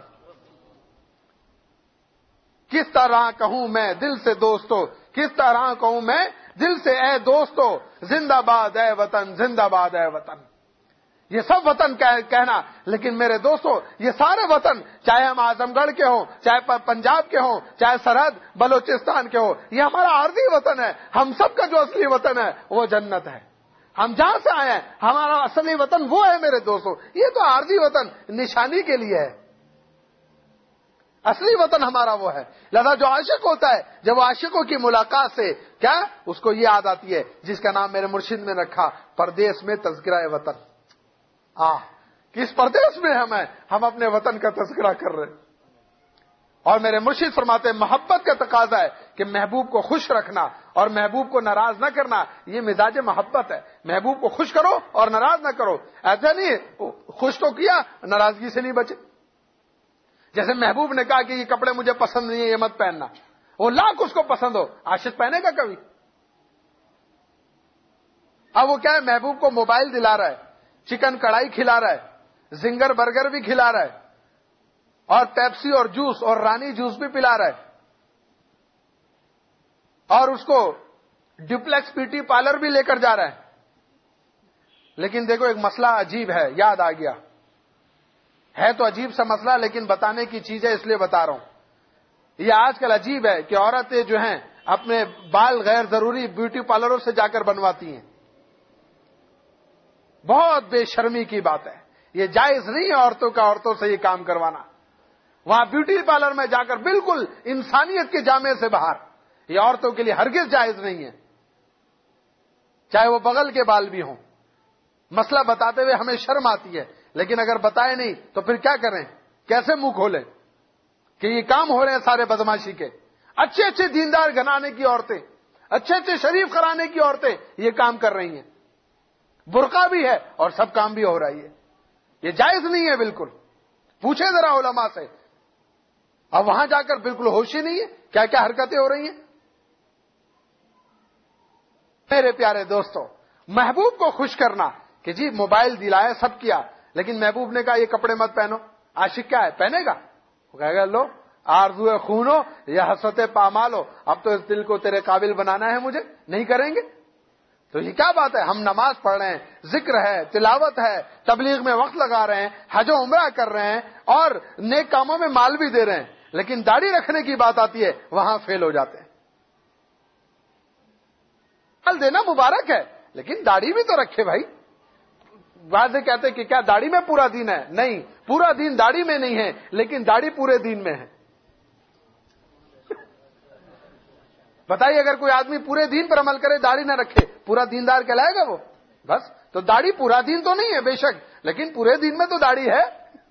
کس طرح کہوں میں دل سے دوستو، کس طرح کہوں میں دل سے اے دوستو، زندہ باد اے وطن، زندہ باد اے وطن۔ یہ سب وطن کہنا، لیکن میرے دوستو یہ سارے وطن، چاہے ہم اعظم گڑھ کے ہوں، چاہے پنجاب کے ہوں، چاہے سرحد بلوچستان کے ہوں، یہ ہمارا عارضی وطن ہے۔ ہم سب کا جو اصلی وطن ہے وہ جنت ہے۔ ہم جہاں سے آئے ہیں ہمارا اصلی وطن وہ ہے میرے دوستو، یہ تو عارضی وطن نشانی کے لیے ہے، اصلی وطن ہمارا وہ ہے۔ لہذا جو عاشق ہوتا ہے جب عاشقوں کی ملاقات سے کیا اس کو یہ یاد آتی ہے جس کا نام میرے مرشد نے رکھا پردیس میں تذکرہ وطن۔ آہ کس پردیس میں ہم ہیں، ہم اپنے وطن کا تذکرہ کر رہے ہیں۔ اور میرے مرشد فرماتے ہیں محبت کا تقاضا ہے کہ محبوب کو خوش رکھنا اور محبوب کو ناراض نہ کرنا، یہ مزاج محبت ہے۔ محبوب کو خوش کرو اور ناراض نہ کرو، ایسا نہیں خوش تو کیا ناراضگی سے نہیں بچے۔ جیسے محبوب نے کہا کہ یہ کپڑے مجھے پسند نہیں ہے یہ مت پہننا، وہ لاکھ اس کو پسند ہو، عاشق پہنے گا کبھی؟ اب وہ کیا ہے، محبوب کو موبائل دلا رہا ہے، چکن کڑھائی کھلا رہا ہے، زنگر برگر بھی کھلا رہا ہے، اور پیپسی اور جوس اور رانی جوس بھی پلا رہا ہے, اور اس کو ڈپلیکس پیٹی پارلر بھی لے کر جا رہا ہے. لیکن دیکھو ایک مسئلہ عجیب ہے, یاد آ گیا, ہے تو عجیب سا مسئلہ لیکن بتانے کی چیز ہے اس لیے بتا رہا ہوں. یہ آج کل عجیب ہے کہ عورتیں جو ہیں اپنے بال غیر ضروری بیوٹی پارلروں سے جا کر بنواتی ہیں. بہت بے شرمی کی بات ہے, یہ جائز نہیں ہے عورتوں کا عورتوں سے یہ کام کروانا. وہاں بیوٹی پارلر میں جا کر بالکل انسانیت کے جامے سے باہر, یہ عورتوں کے لیے ہرگز جائز نہیں ہے, چاہے وہ بغل کے بال بھی ہوں. مسئلہ بتاتے ہوئے ہمیں شرم آتی ہے, لیکن اگر بتائے نہیں تو پھر کیا کریں, کیسے منہ کھولیں کہ یہ کام ہو رہے ہیں سارے بدماشی کے. اچھے اچھے دیندار گھرانے کی عورتیں, اچھے اچھے شریف گھرانے کی عورتیں یہ کام کر رہی ہیں, برقع بھی ہے اور سب کام بھی ہو رہی ہے. یہ جائز نہیں ہے بالکل. پوچھے ذرا علماء سے, اب وہاں جا کر بالکل ہوش ہی نہیں ہے کیا کیا حرکتیں ہو رہی ہیں. میرے پیارے دوستو, محبوب کو خوش کرنا کہ جی موبائل دلایا سب کیا, لیکن محبوب نے کہا یہ کپڑے مت پہنو. عاشق کیا ہے, پہنے گا, وہ کہے گا لو آرزو خونو یا حسرت پامالو, اب تو اس دل کو تیرے قابل بنانا ہے مجھے, نہیں کریں گے. تو یہ کیا بات ہے, ہم نماز پڑھ رہے ہیں, ذکر ہے, تلاوت ہے, تبلیغ میں وقت لگا رہے ہیں, حج و عمرہ کر رہے ہیں اور نیک کاموں میں مال بھی دے رہے ہیں, لیکن داڑھی رکھنے کی بات آتی ہے وہاں فیل ہو جاتے ہیں. مال دینا مبارک ہے لیکن داڑھی بھی تو رکھے بھائی. بعض کہتے کہ کیا داڑھی میں پورا دین ہے, نہیں, پورا دین داڑھی میں نہیں ہے لیکن داڑھی پورے دین میں ہے. بتائیے اگر کوئی آدمی پورے دین پر عمل کرے داڑھی نہ رکھے, پورا دیندار کہلائے گا وہ؟ بس, تو داڑھی پورا دین تو نہیں ہے بے شک, لیکن پورے دین میں تو داڑھی ہے.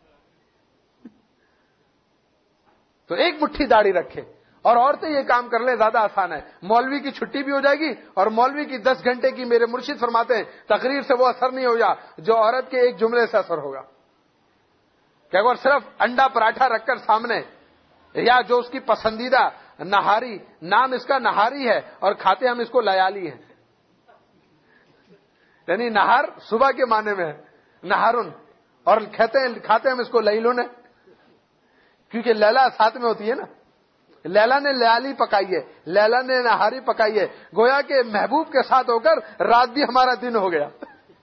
تو ایک مٹھی داڑھی رکھے اور عورتیں یہ کام کر لیں, زیادہ آسان ہے. مولوی کی چھٹی بھی ہو جائے گی, اور مولوی کی دس گھنٹے کی, میرے مرشد فرماتے ہیں, تقریر سے وہ اثر نہیں ہوگا جو عورت کے ایک جملے سے اثر ہوگا. کہ اگر صرف انڈا پراٹھا رکھ کر سامنے, یا جو اس کی پسندیدہ نہاری, نام اس کا نہاری ہے اور کھاتے ہم اس کو لیالی ہیں, یعنی نہار صبح کے معنی میں ہے نہارن, اور کھاتے ہیں کھاتے ہم اس کو لیلون ہے, کیونکہ لیلا ساتھ میں ہوتی ہے نا. لیلا نے لیالی پکائی ہے, لیلا نے نہاری پکائی ہے, گویا کہ محبوب کے ساتھ ہو کر رات بھی ہمارا دن ہو گیا.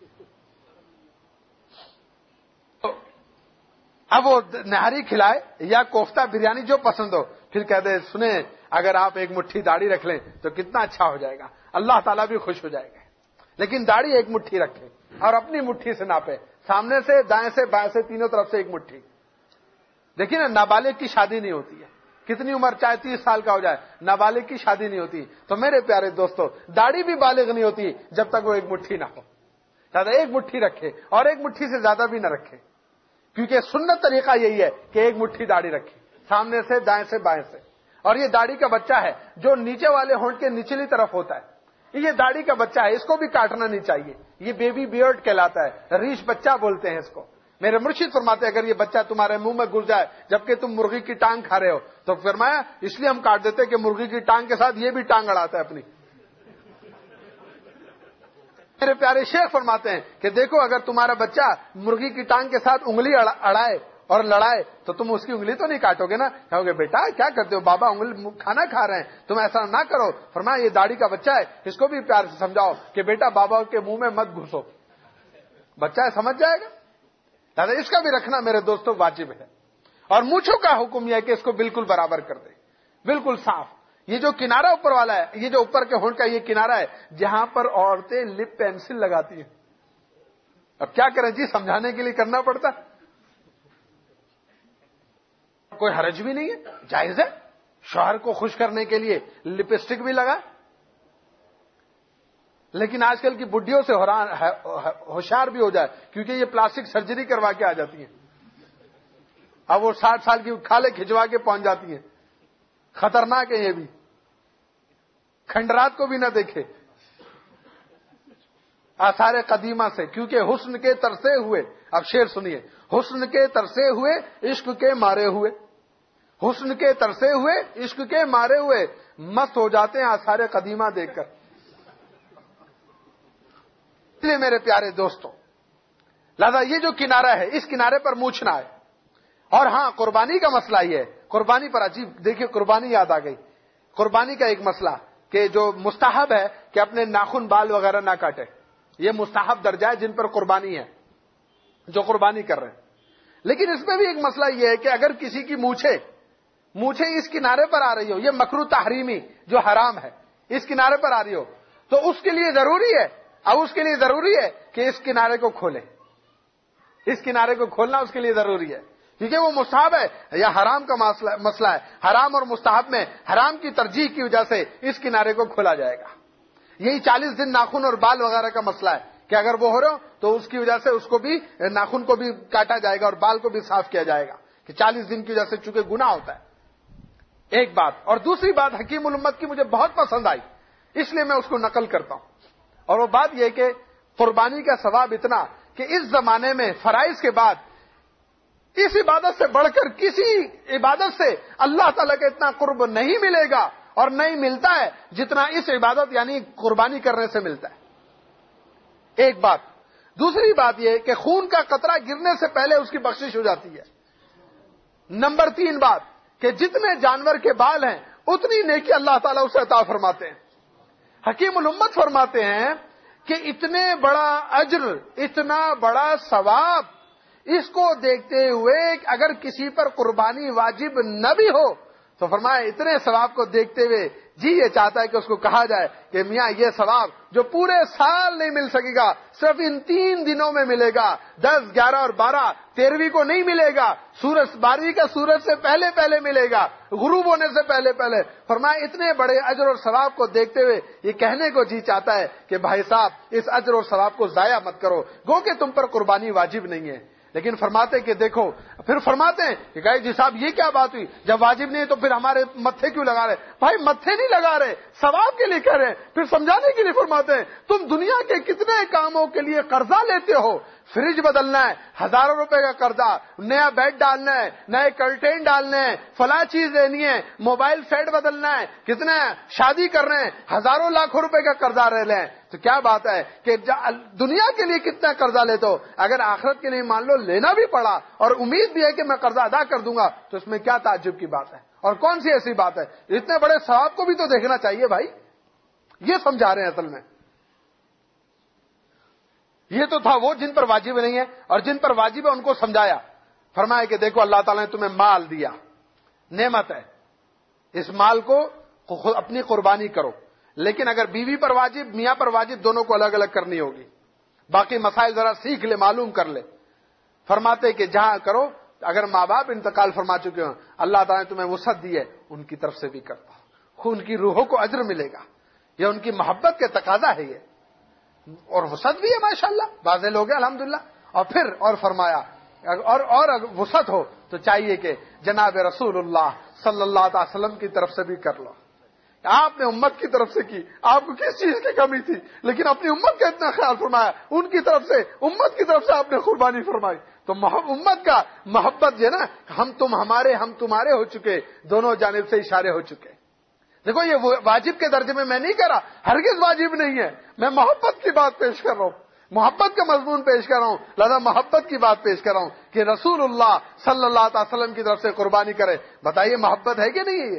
اب وہ نہاری کھلائے یا کوفتہ بریانی جو پسند ہو, پھر کہہ دے سنیں اگر آپ ایک مٹھی داڑھی رکھ لیں تو کتنا اچھا ہو جائے گا, اللہ تعالیٰ بھی خوش ہو جائے گا. لیکن داڑھی ایک مٹھی رکھے اور اپنی مٹھی سے ناپے, سامنے سے, دائیں سے, بائیں سے, تینوں طرف سے ایک مٹھی. دیکھیے نا, نابالغ کی شادی نہیں ہوتی ہے, کتنی عمر چاہے تیس سال کا ہو جائے, نابالغ کی شادی نہیں ہوتی. تو میرے پیارے دوستو, داڑھی بھی بالغ نہیں ہوتی جب تک وہ ایک مٹھی نہ ہو. زیادہ ایک مٹھی رکھے اور ایک مٹھی سے زیادہ بھی نہ رکھے, کیونکہ سنت طریقہ یہی ہے کہ ایک مٹھی داڑھی رکھے, سامنے سے, دائیں سے, بائیں سے. اور یہ داڑھی کا بچہ ہے جو نیچے والے ہونٹ کے نچلی طرف ہوتا ہے, یہ داڑھی کا بچہ ہے, اس کو بھی کاٹنا نہیں چاہیے. یہ بیبی بیئرڈ کہلاتا ہے, ریش بچہ بولتے ہیں اس کو. میرے مرشد فرماتے ہیں اگر یہ بچہ تمہارے منہ میں گھس جائے جبکہ تم مرغی کی ٹانگ کھا رہے ہو, تو فرمایا اس لیے ہم کاٹ دیتے کہ مرغی کی ٹانگ کے ساتھ یہ بھی ٹانگ اڑاتا ہے اپنی. میرے پیارے شیخ فرماتے ہیں کہ دیکھو اگر تمہارا بچہ مرغی کی ٹانگ کے ساتھ انگلی اڑائے اور لڑائے تو تم اس کی انگلی تو نہیں کاٹو گے نا, کہو گے بیٹا کیا کرتے ہو بابا, انگلی کھانا کھا رہے ہیں, تم ایسا نہ کرو. فرمایا یہ داڑھی کا بچہ ہے, اس کو بھی پیار سے سمجھاؤ کہ بیٹا بابا کے منہ میں مت گھسو, بچہ سمجھ جائے گا. دادا اس کا بھی رکھنا میرے دوستوں واجب ہے. اور مونچھوں کا حکم یہ ہے کہ اس کو بالکل برابر کر دے, بالکل صاف. یہ جو کنارہ اوپر والا ہے, یہ جو اوپر کے ہونٹ کا یہ کنارہ ہے جہاں پر عورتیں لپ پینسل لگاتی ہیں. اب کیا کریں جی, سمجھانے کے لیے کرنا پڑتا. کوئی حرج بھی نہیں ہے, جائز ہے. شوہر کو خوش کرنے کے لیے لپسٹک بھی لگا, لیکن آج کل کی بڈھیوں سے ہوشیار بھی ہو جائے, کیونکہ یہ پلاسٹک سرجری کروا کے آ جاتی ہیں. اب وہ ساٹھ سال کی کھالے کھجوا کے پہنچ جاتی ہیں. خطرناک ہے یہ بھی, کھنڈرات کو بھی نہ دیکھے آثار قدیمہ سے, کیونکہ حسن کے ترسے ہوئے, اب شعر سنیے, حسن کے ترسے ہوئے عشق کے مارے ہوئے, حسن کے ترسے ہوئے عشق کے مارے ہوئے, مست ہو جاتے ہیں آثار قدیمہ دیکھ کر. اس لیے میرے پیارے دوستوں, لہذا یہ جو کنارہ ہے اس کنارے پر مونچھنا ہے, اور ہاں قربانی کا مسئلہ یہ ہے, قربانی پر عجیب دیکھیے, قربانی یاد آ گئی. قربانی کا ایک مسئلہ کہ جو مستحب ہے کہ اپنے ناخن بال وغیرہ نہ کاٹے, یہ مستحب درجہ ہے جن پر قربانی ہے, جو قربانی کر رہے ہیں. لیکن اس میں بھی ایک مسئلہ یہ ہے کہ اگر کسی کی مونچھے مونچھے اس کنارے پر آ رہی ہو, یہ مکروہ تحریمی جو حرام ہے اس کنارے پر آ رہی ہو, تو اس کے لیے ضروری ہے اب اس کے لیے ضروری ہے کہ اس کنارے کو کھولے, اس کنارے کو کھولنا اس کے لیے ضروری ہے, کیونکہ وہ مستحب ہے یا حرام کا مسئلہ ہے. حرام اور مستحب میں حرام کی ترجیح کی وجہ سے اس کنارے کو کھولا جائے گا. یہی چالیس دن ناخن اور بال وغیرہ کا مسئلہ ہے کہ اگر وہ ہو رہا ہو تو اس کی وجہ سے اس کو بھی ناخن کو بھی کاٹا جائے گا اور بال کو بھی صاف کیا جائے گا, کہ چالیس دن کی وجہ سے چونکہ گناہ ہوتا ہے. ایک بات. اور دوسری بات حکیم الامت کی مجھے بہت پسند آئی, اس لیے میں اس کو نقل کرتا ہوں, اور وہ بات یہ کہ قربانی کا ثواب اتنا کہ اس زمانے میں فرائض کے بعد اس عبادت سے بڑھ کر کسی عبادت سے اللہ تعالیٰ کا اتنا قرب نہیں ملے گا اور نہیں ملتا ہے جتنا اس عبادت یعنی قربانی کرنے سے ملتا ہے. ایک بات. دوسری بات یہ کہ خون کا قطرہ گرنے سے پہلے اس کی بخشش ہو جاتی ہے. نمبر تین بات کہ جتنے جانور کے بال ہیں اتنی نیکی اللہ تعالیٰ اسے عطا فرماتے ہیں. حکیم الامت فرماتے ہیں کہ اتنے بڑا اجر, اتنا بڑا ثواب, اس کو دیکھتے ہوئے اگر کسی پر قربانی واجب نہ بھی ہو تو فرمایا اتنے ثواب کو دیکھتے ہوئے جی یہ چاہتا ہے کہ اس کو کہا جائے کہ میاں یہ ثواب جو پورے سال نہیں مل سکے گا صرف ان تین دنوں میں ملے گا, دس گیارہ اور بارہ تیرہویں کو نہیں ملے گا, سورج بارہویں کا سورج سے پہلے پہلے ملے گا, غروب ہونے سے پہلے پہلے. فرمایا اتنے بڑے اجر اور ثواب کو دیکھتے ہوئے یہ کہنے کو جی چاہتا ہے کہ بھائی صاحب اس اجر اور ثواب کو ضائع مت کرو, گو کہ تم پر قربانی واجب نہیں ہے. لیکن فرماتے کہ دیکھو, پھر فرماتے ہیں کہ گائے جی صاحب یہ کیا بات ہوئی, جب واجب نہیں ہے تو پھر ہمارے متھے کیوں لگا رہے؟ بھائی متھے نہیں لگا رہے, ثواب کے لیے کہہ رہے ہیں. پھر سمجھانے کے لیے فرماتے ہیں تم دنیا کے کتنے کاموں کے لیے قرضہ لیتے ہو, فریج بدلنا ہے ہزاروں روپے کا قرضہ, نیا بیڈ ڈالنا ہے, نئے کرٹین ڈالنے ہیں, فلاں چیز لینی ہے, موبائل سیٹ بدلنا ہے, کتنے شادی کر رہے ہیں, ہزاروں لاکھوں روپے کا قرضہ رہ لیں. تو کیا بات ہے کہ دنیا کے لیے کتنا قرضہ لیتے ہو, اگر آخرت کے لیے مان لو لینا بھی پڑا اور امید بھی ہے کہ میں قرضہ ادا کر دوں گا تو اس میں کیا تعجب کی بات ہے, اور کون سی ایسی بات ہے؟ اتنے بڑے ثواب کو بھی تو دیکھنا چاہیے بھائی. یہ سمجھا رہے ہیں اصل میں. یہ تو تھا وہ جن پر واجب نہیں ہے, اور جن پر واجب ہے ان کو سمجھایا. فرمایا کہ دیکھو اللہ تعالیٰ نے تمہیں مال دیا, نعمت ہے, اس مال کو اپنی قربانی کرو, لیکن اگر بیوی پر واجب میاں پر واجب دونوں کو الگ الگ کرنی ہوگی. باقی مسائل ذرا سیکھ لے, معلوم کر لے. فرماتے کہ جہاں کرو, اگر ماں باپ انتقال فرما چکے ہوں اللہ تعالیٰ نے تمہیں وسعت دی ہے ان کی طرف سے بھی کرتا ہوں, ان کی روحوں کو اجر ملے گا, یہ ان کی محبت کے تقاضا ہے یہ, اور وسعت بھی ہے ماشاءاللہ, بعض لوگ ہیں الحمدللہ. اور پھر اور فرمایا اور اور وسعت ہو تو چاہیے کہ جناب رسول اللہ صلی اللہ علیہ وسلم کی طرف سے بھی کر لو. آپ نے امت کی طرف سے کی, آپ کو کس چیز کی کمی تھی, لیکن اپنی امت کا اتنا خیال فرمایا, ان کی طرف سے امت کی طرف سے آپ نے قربانی فرمائی. تو امت کا محبت جو ہے نا, ہم تم ہمارے ہم تمہارے ہو چکے, دونوں جانب سے اشارے ہو چکے. دیکھو یہ واجب کے درجے میں میں نہیں کہہ رہا, ہرگز واجب نہیں ہے, میں محبت کی بات پیش کر رہا ہوں, محبت کا مضمون پیش کر رہا ہوں, لہذا محبت کی بات پیش کر رہا ہوں کہ رسول اللہ صلی اللہ علیہ وسلم کی طرف سے قربانی کرے. بتائیے محبت ہے کہ نہیں ہے؟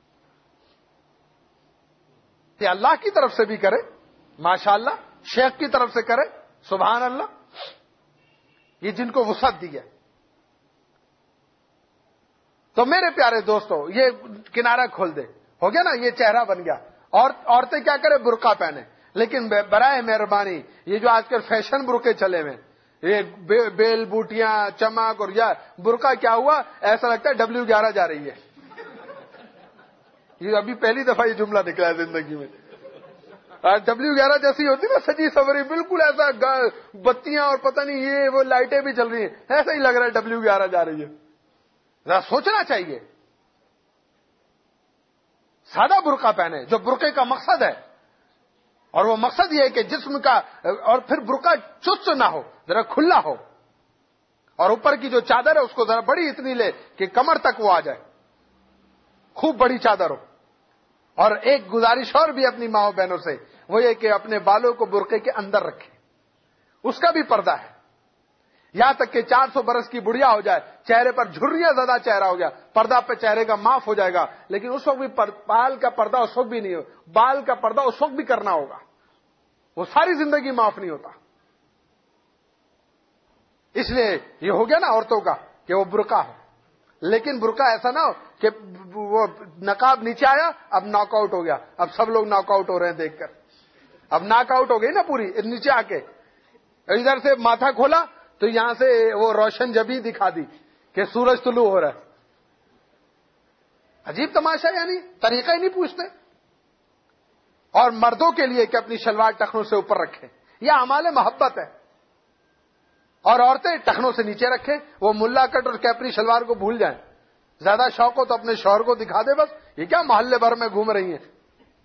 یہ اللہ کی طرف سے بھی کرے ماشاءاللہ, شیخ کی طرف سے کرے سبحان اللہ, یہ جن کو وسعت دی ہے. تو میرے پیارے دوستو یہ کنارہ کھول دے, ہو گیا نا, یہ چہرہ بن گیا. اور عورتیں کیا کرے, برقع پہنے. لیکن برائے مہربانی یہ جو آج کل فیشن برقعے چلے ہوئے, یہ بیل بوٹیاں چمک, اور یا برقع کیا ہوا ایسا لگتا ہے ڈبلیو گیارہ جا رہی ہے. یہ ابھی پہلی دفعہ یہ جملہ نکلا ہے زندگی میں. ڈبلیو گیارہ جیسی ہوتی نا, سجی سوری, بالکل ایسا بتیاں اور پتہ نہیں یہ وہ لائٹیں بھی چل رہی ہیں, ایسا ہی لگ رہا ہے ڈبلیو گیارہ جا رہی ہے. ذرا سوچنا چاہیے. سادہ برقع پہنے جو برقعے کا مقصد ہے, اور وہ مقصد یہ ہے کہ جسم کا, اور پھر برقع چست نہ ہو, ذرا کھلا ہو, اور اوپر کی جو چادر ہے اس کو ذرا بڑی اتنی لے کہ کمر تک وہ آ جائے, خوب بڑی چادر ہو. اور ایک گزارش اور بھی اپنی ماں بہنوں سے, وہ یہ کہ اپنے بالوں کو برقعے کے اندر رکھے, اس کا بھی پردہ ہے. یہاں تک کہ چار سو برس کی بڑھیا ہو جائے, چہرے پر جھریاں زیادہ چہرہ ہو گیا, پردہ پہ چہرے کا معاف ہو جائے گا, لیکن اس وقت بھی بال کا پردہ اس وقت بھی نہیں ہو, بال کا پردہ اس وقت بھی کرنا ہوگا, وہ ساری زندگی معاف نہیں ہوتا. اس لیے یہ ہو گیا نا عورتوں کا کہ وہ برقع ہو, لیکن برقع ایسا نہ ہو کہ وہ نقاب نیچے آیا اب ناک آؤٹ ہو گیا, اب سب لوگ ناک آؤٹ ہو رہے ہیں دیکھ کر, اب ناک آؤٹ ہو گئی نا پوری نیچے آ کے, ادھر سے ماتھا کھولا تو یہاں سے وہ روشن جبی دکھا دی کہ سورج طلوع ہو رہا ہے. عجیب تماشا, یعنی طریقہ ہی نہیں پوچھتے. اور مردوں کے لیے کہ اپنی شلوار ٹخنوں سے اوپر رکھیں, یہ اعمال محبت ہے, اور عورتیں ٹخنوں سے نیچے رکھیں, وہ ملا کٹ اور کیپری شلوار کو بھول جائیں. زیادہ شوق ہو تو اپنے شوہر کو دکھا دے, بس یہ کیا محلے بھر میں گھوم رہی ہیں.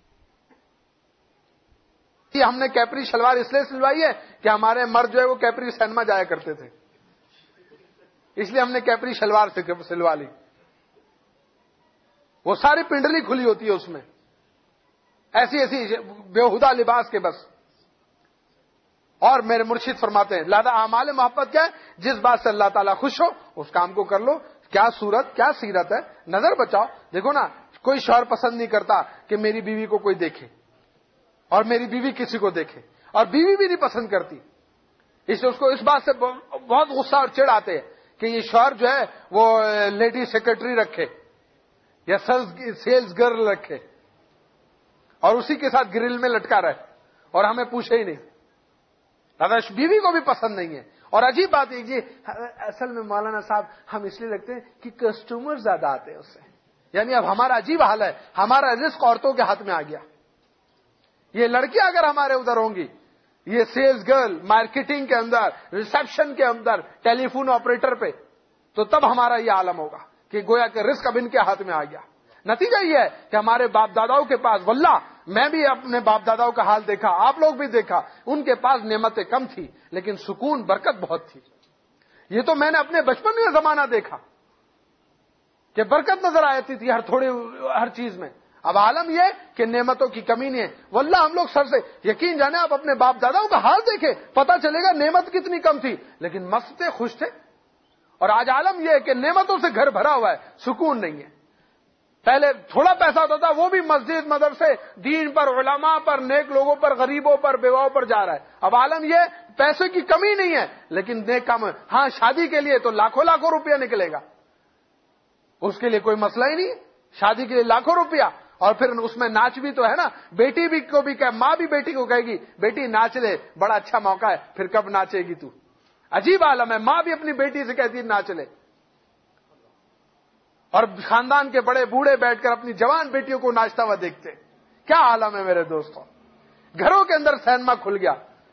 ہم نے کیپری شلوار اس لیے سلوائی ہے کہ ہمارے مرد جو ہے وہ کیپری سینما جایا کرتے تھے, اس لیے ہم نے کیپری شلوار سلوا لی. وہ ساری پنڈلی کھلی ہوتی ہے اس میں, ایسی ایسی بےہودہ لباس کے بس. اور میرے مرشد فرماتے ہیں لہذا اعمال محبت کیا ہے, جس بات سے اللہ تعالیٰ خوش ہو اس کام کو کر لو. کیا صورت کیا سیرت ہے, نظر بچاؤ. دیکھو نا, کوئی شوہر پسند نہیں کرتا کہ میری بیوی کو کوئی دیکھے اور میری بیوی کسی کو دیکھے, اور بیوی بھی نہیں پسند کرتی. اس لیے اس کو اس بات سے بہت غصہ اور چڑ آتے ہیں کہ یہ شوہر جو ہے وہ لیڈی سیکرٹری رکھے یا سیلز گرل رکھے اور اسی کے ساتھ گرل میں لٹکا رہے اور ہمیں پوچھے ہی نہیں. ادرش بیوی کو بھی پسند نہیں ہے. اور عجیب بات ہے جی, اصل میں مولانا صاحب ہم اس لیے لگتے ہیں کہ کسٹمر زیادہ آتے ہیں اس سے, یعنی اب ہمارا عجیب حال ہے, ہمارا رزق عورتوں کے ہاتھ میں آ گیا. یہ لڑکیاں اگر ہمارے ادھر ہوں گی, یہ سیلز گرل مارکیٹنگ کے اندر, ریسپشن کے اندر, ٹیلی فون آپریٹر پہ, تو تب ہمارا یہ عالم ہوگا کہ گویا کہ رزق اب ان کے ہاتھ میں آ گیا. نتیجہ یہ ہے کہ ہمارے باپ داداؤں کے پاس, واللہ میں بھی اپنے باپ داداؤں کا حال دیکھا, آپ لوگ بھی دیکھا, ان کے پاس نعمتیں کم تھی لیکن سکون برکت بہت تھی. یہ تو میں نے اپنے بچپن میں زمانہ دیکھا کہ برکت نظر آتی تھی ہر تھوڑی ہر چیز میں. اب عالم یہ کہ نعمتوں کی کمی نہیں ہے. واللہ ہم لوگ سر سے یقین جانے, آپ اپنے باپ داداؤں کا حال دیکھیں, پتا چلے گا نعمت کتنی کم تھی لیکن مست تھے, خوش تھے. اور آج عالم یہ ہے کہ نعمتوں سے گھر بھرا ہوا ہے, سکون نہیں ہے. پہلے تھوڑا پیسہ ہوتا تھا, وہ بھی مسجد مدرسے دین پر, علماء پر, نیک لوگوں پر, غریبوں پر, بیواؤں پر جا رہا ہے. اب عالم یہ پیسے کی کمی نہیں ہے لیکن نیک کام ہے. ہاں شادی کے لیے تو لاکھوں لاکھوں روپیہ نکلے گا, اس کے لیے کوئی مسئلہ ہی نہیں ہے. شادی کے لیے لاکھوں روپیہ, اور پھر اس میں ناچ بھی تو ہے نا. بیٹی بھی کو بھی کہ ماں بھی بیٹی کو کہے گی بیٹی ناچ لے, بڑا اچھا موقع ہے, پھر کب ناچے گی تو. عجیب عالم ہے, ماں بھی اپنی بیٹی سے کہتی ہے ناچ لے, اور خاندان کے بڑے بوڑھے بیٹھ کر اپنی جوان بیٹیوں کو ناچتا ہوا دیکھتے. کیا عالم ہے میرے دوستوں, گھروں کے اندر سینما کھل گیا.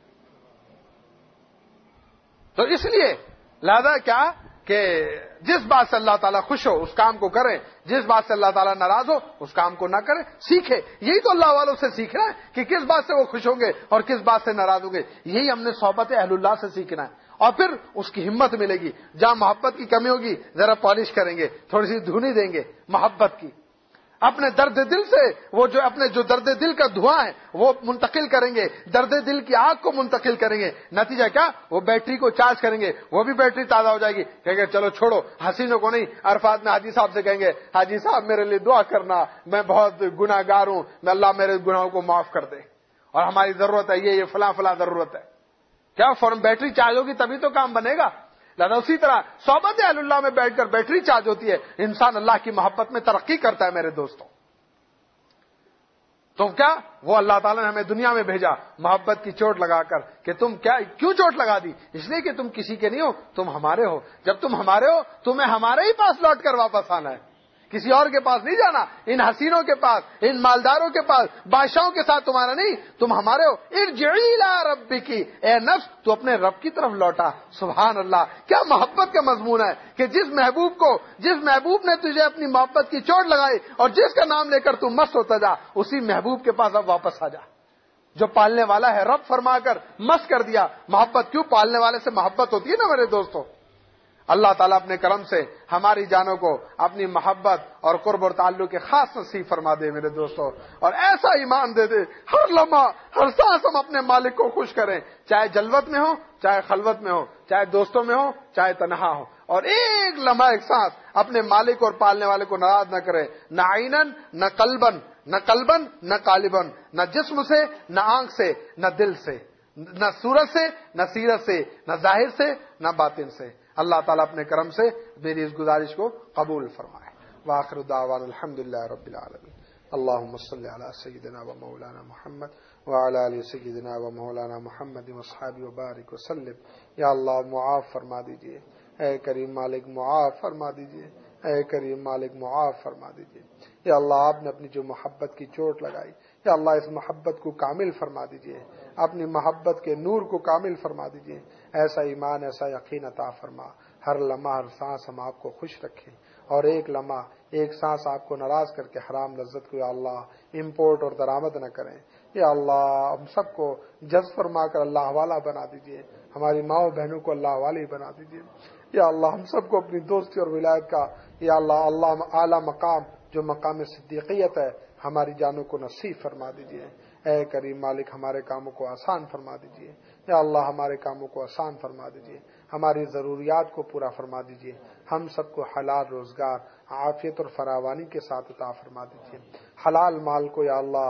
تو اس لیے لہذا کیا کہ جس بات سے اللہ تعالیٰ خوش ہو اس کام کو کریں, جس بات سے اللہ تعالیٰ ناراض ہو اس کام کو نہ کریں. سیکھے, یہی تو اللہ والوں سے سیکھنا ہے کہ کس بات سے وہ خوش ہوں گے اور کس بات سے ناراض ہوں گے. یہی ہم نے صحبت اہل اللہ سے سیکھنا ہے, اور پھر اس کی ہمت ملے گی. جہاں محبت کی کمی ہوگی ذرا پالش کریں گے, تھوڑی سی دھونی دیں گے محبت کی. اپنے درد دل سے وہ جو اپنے جو درد دل کا دھواں ہے وہ منتقل کریں گے, درد دل کی آگ کو منتقل کریں گے. نتیجہ کیا, وہ بیٹری کو چارج کریں گے, وہ بھی بیٹری تازہ ہو جائے گی. کہیں گے چلو چھوڑو, حسینوں کو نہیں. عرفات میں حاجی صاحب سے کہیں گے حاجی صاحب میرے لیے دعا کرنا, میں بہت گناہ گار ہوں, میں اللہ میرے گناہوں کو معاف کر دے, اور ہماری ضرورت ہے یہ یہ فلاں فلاں ضرورت ہے. کیا فوراً بیٹری چارج ہوگی تبھی تو کام بنے گا. لہذا اسی طرح صحبت اہل اللہ میں بیٹھ کر بیٹری چارج ہوتی ہے, انسان اللہ کی محبت میں ترقی کرتا ہے میرے دوستوں. تو کیا وہ اللہ تعالیٰ نے ہمیں دنیا میں بھیجا محبت کی چوٹ لگا کر کہ تم کیا کیوں چوٹ لگا دی, اس لیے کہ تم کسی کے نہیں ہو, تم ہمارے ہو. جب تم ہمارے ہو تمہیں ہمارے ہی پاس لوٹ کر واپس آنا ہے, کسی اور کے پاس نہیں جانا, ان حسینوں کے پاس, ان مالداروں کے پاس, بادشاہوں کے ساتھ تمہارا نہیں, تم ہمارے ہو. ارجعی الی ربک, اے نفس تو اپنے رب کی طرف لوٹا. سبحان اللہ, کیا محبت کا مضمون ہے کہ جس محبوب کو جس محبوب نے تجھے اپنی محبت کی چوٹ لگائی اور جس کا نام لے کر تم مست ہوتا جا, اسی محبوب کے پاس اب واپس آ جا جو پالنے والا ہے. رب فرما کر مست کر دیا. محبت کیوں, پالنے والے سے محبت ہوتی ہے نا میرے دوستوں. اللہ تعالیٰ اپنے کرم سے ہماری جانوں کو اپنی محبت اور قرب اور تعلق کے خاص نصیب فرما دے میرے دوستوں، اور ایسا ایمان دے دے ہر لمحہ ہر سانس ہم اپنے مالک کو خوش کریں، چاہے جلوت میں ہو، چاہے خلوت میں ہو، چاہے دوستوں میں ہو، چاہے تنہا ہو، اور ایک لمحہ ایک سانس اپنے مالک اور پالنے والے کو ناراض نہ کرے، نہ عینن نہ قلبن، نہ قلبن نہ قالبن، نہ جسم سے نہ آنکھ سے نہ دل سے، نہ صورت سے نہ سیرت سے، نہ ظاہر سے نہ باطن سے۔ اللہ تعالیٰ اپنے کرم سے میری اس گزارش کو قبول فرمائے۔ وآخر دعوانا الحمدللہ رب العالمین۔ اللہم صلی علی سیدنا و مولانا محمد وعلی آل سیدنا و مولانا محمد وصحابہ وبارک وسلم۔ یا اللہ معاف فرما دیجئے، اے کریم مالک معاف فرما دیجئے، اے کریم مالک معاف فرما دیجئے۔ یا اللہ آپ نے اپنی جو محبت کی چوٹ لگائی، یا اللہ اس محبت کو کامل فرما دیجئے، اپنی محبت کے نور کو کامل فرما دیجئے، ایسا ایمان ایسا یقین عطا فرما، ہر لمحہ ہر سانس ہم آپ کو خوش رکھیں، اور ایک لمحہ ایک سانس آپ کو ناراض کر کے حرام لذت کو یا اللہ امپورٹ اور درآمد نہ کریں۔ یا اللہ ہم سب کو جذب فرما کر اللہ والا بنا دیجئے، ہماری ماؤں بہنوں کو اللہ والی بنا دیجئے۔ یا اللہ ہم سب کو اپنی دوستی اور ولایت کا یا اللہ اللہ اعلیٰ مقام جو مقام صدیقیت ہے ہماری جانوں کو نصیب فرما دیجئے۔ اے کریم مالک ہمارے کاموں کو آسان فرما دیجئے، یا اللہ ہمارے کاموں کو آسان فرما دیجئے، ہماری ضروریات کو پورا فرما دیجئے، ہم سب کو حلال روزگار عافیت اور فراوانی کے ساتھ عطا فرما دیجئے، حلال مال کو یا اللہ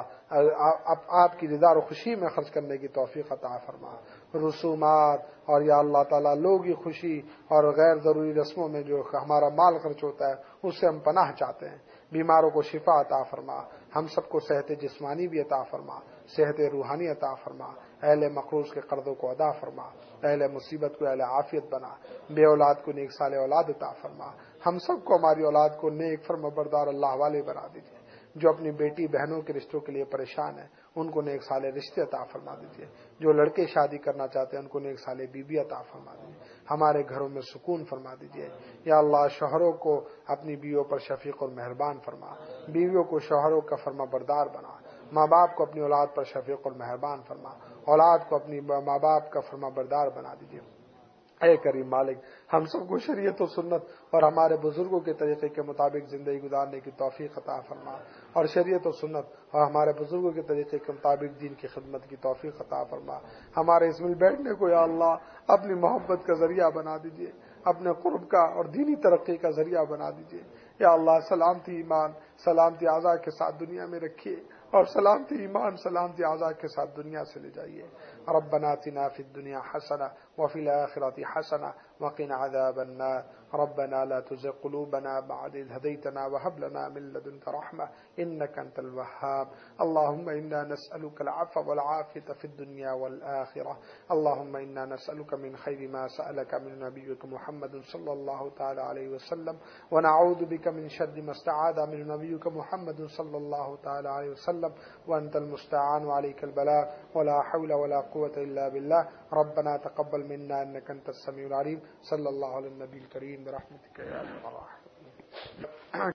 آپ کی رضا اور خوشی میں خرچ کرنے کی توفیق عطا فرما، رسومات اور یا اللہ تعالیٰ لوگی خوشی اور غیر ضروری رسموں میں جو ہمارا مال خرچ ہوتا ہے اس سے ہم پناہ چاہتے ہیں، بیماروں کو شفا عطا فرما، ہم سب کو صحت جسمانی بھی عطا فرما، صحت روحانی عطا فرما، اہل مقروض کے قرضوں کو ادا فرما، اہل مصیبت کو اہل عافیت بنا، بے اولاد کو نیک صالح اولاد عطا فرما، ہم سب کو ہماری اولاد کو نیک فرما بردار اللہ والے بنا دیجیے، جو اپنی بیٹی بہنوں کے رشتوں کے لیے پریشان ہیں ان کو نیک صالح رشتے عطا فرما دیجیے، جو لڑکے شادی کرنا چاہتے ہیں ان کو نیک صالح بیوی عطا فرما دیجیے، ہمارے گھروں میں سکون فرما دیجیے، یا اللہ شوہروں کو اپنی بیویوں پر شفیق اور مہربان فرما، بیویوں کو شوہروں کا فرما بردار بنا، ماں باپ کو اپنی اولاد پر شفیق اور مہربان فرما، اولاد کو اپنی ماں باپ کا فرما بردار بنا دیجیے۔ اے کریم مالک ہم سب کو شریعت و سنت اور ہمارے بزرگوں کے طریقے کے مطابق زندگی گزارنے کی توفیق عطا فرما، اور شریعت و سنت اور ہمارے بزرگوں کے طریقے کے مطابق دین کی خدمت کی توفیق عطا فرما، ہمارے اس مل بیٹھنے کو یا اللہ اپنی محبت کا ذریعہ بنا دیجیے، اپنے قرب کا اور دینی ترقی کا ذریعہ بنا دیجیے، یا اللہ سلامتی ایمان سلامتی اعضاء کے ساتھ دنیا میں رکھیے، اور سلامتی ایمان سلامتی اعضاء کے ساتھ دنیا سے لے جائیے۔ ربنا آتنا فی الدنیا حسنہ وفی الآخرۃ حسنہ وقنا عذاب النار، ربنا لا تزغ قلوبنا بعد إذ هديتنا وهب لنا من لدنك رحمة إنك أنت الوهاب، اللهم إنا نسألك العفو والعافية في الدنيا والآخرة، اللهم إنا نسألك من خير ما سألك من نبيك محمد صلى الله تعالى عليه وسلم، ونعوذ بك من شر ما استعاذ من نبيك محمد صلى الله تعالى عليه وسلم، وأنت المستعان وعليك البلاغ، ولا حول ولا قوة إلا بالله، ربنا تقبل منا إنك أنت السميع العليم، صلى الله على النبي الكريم برحمتك يا أرحم الراحمين۔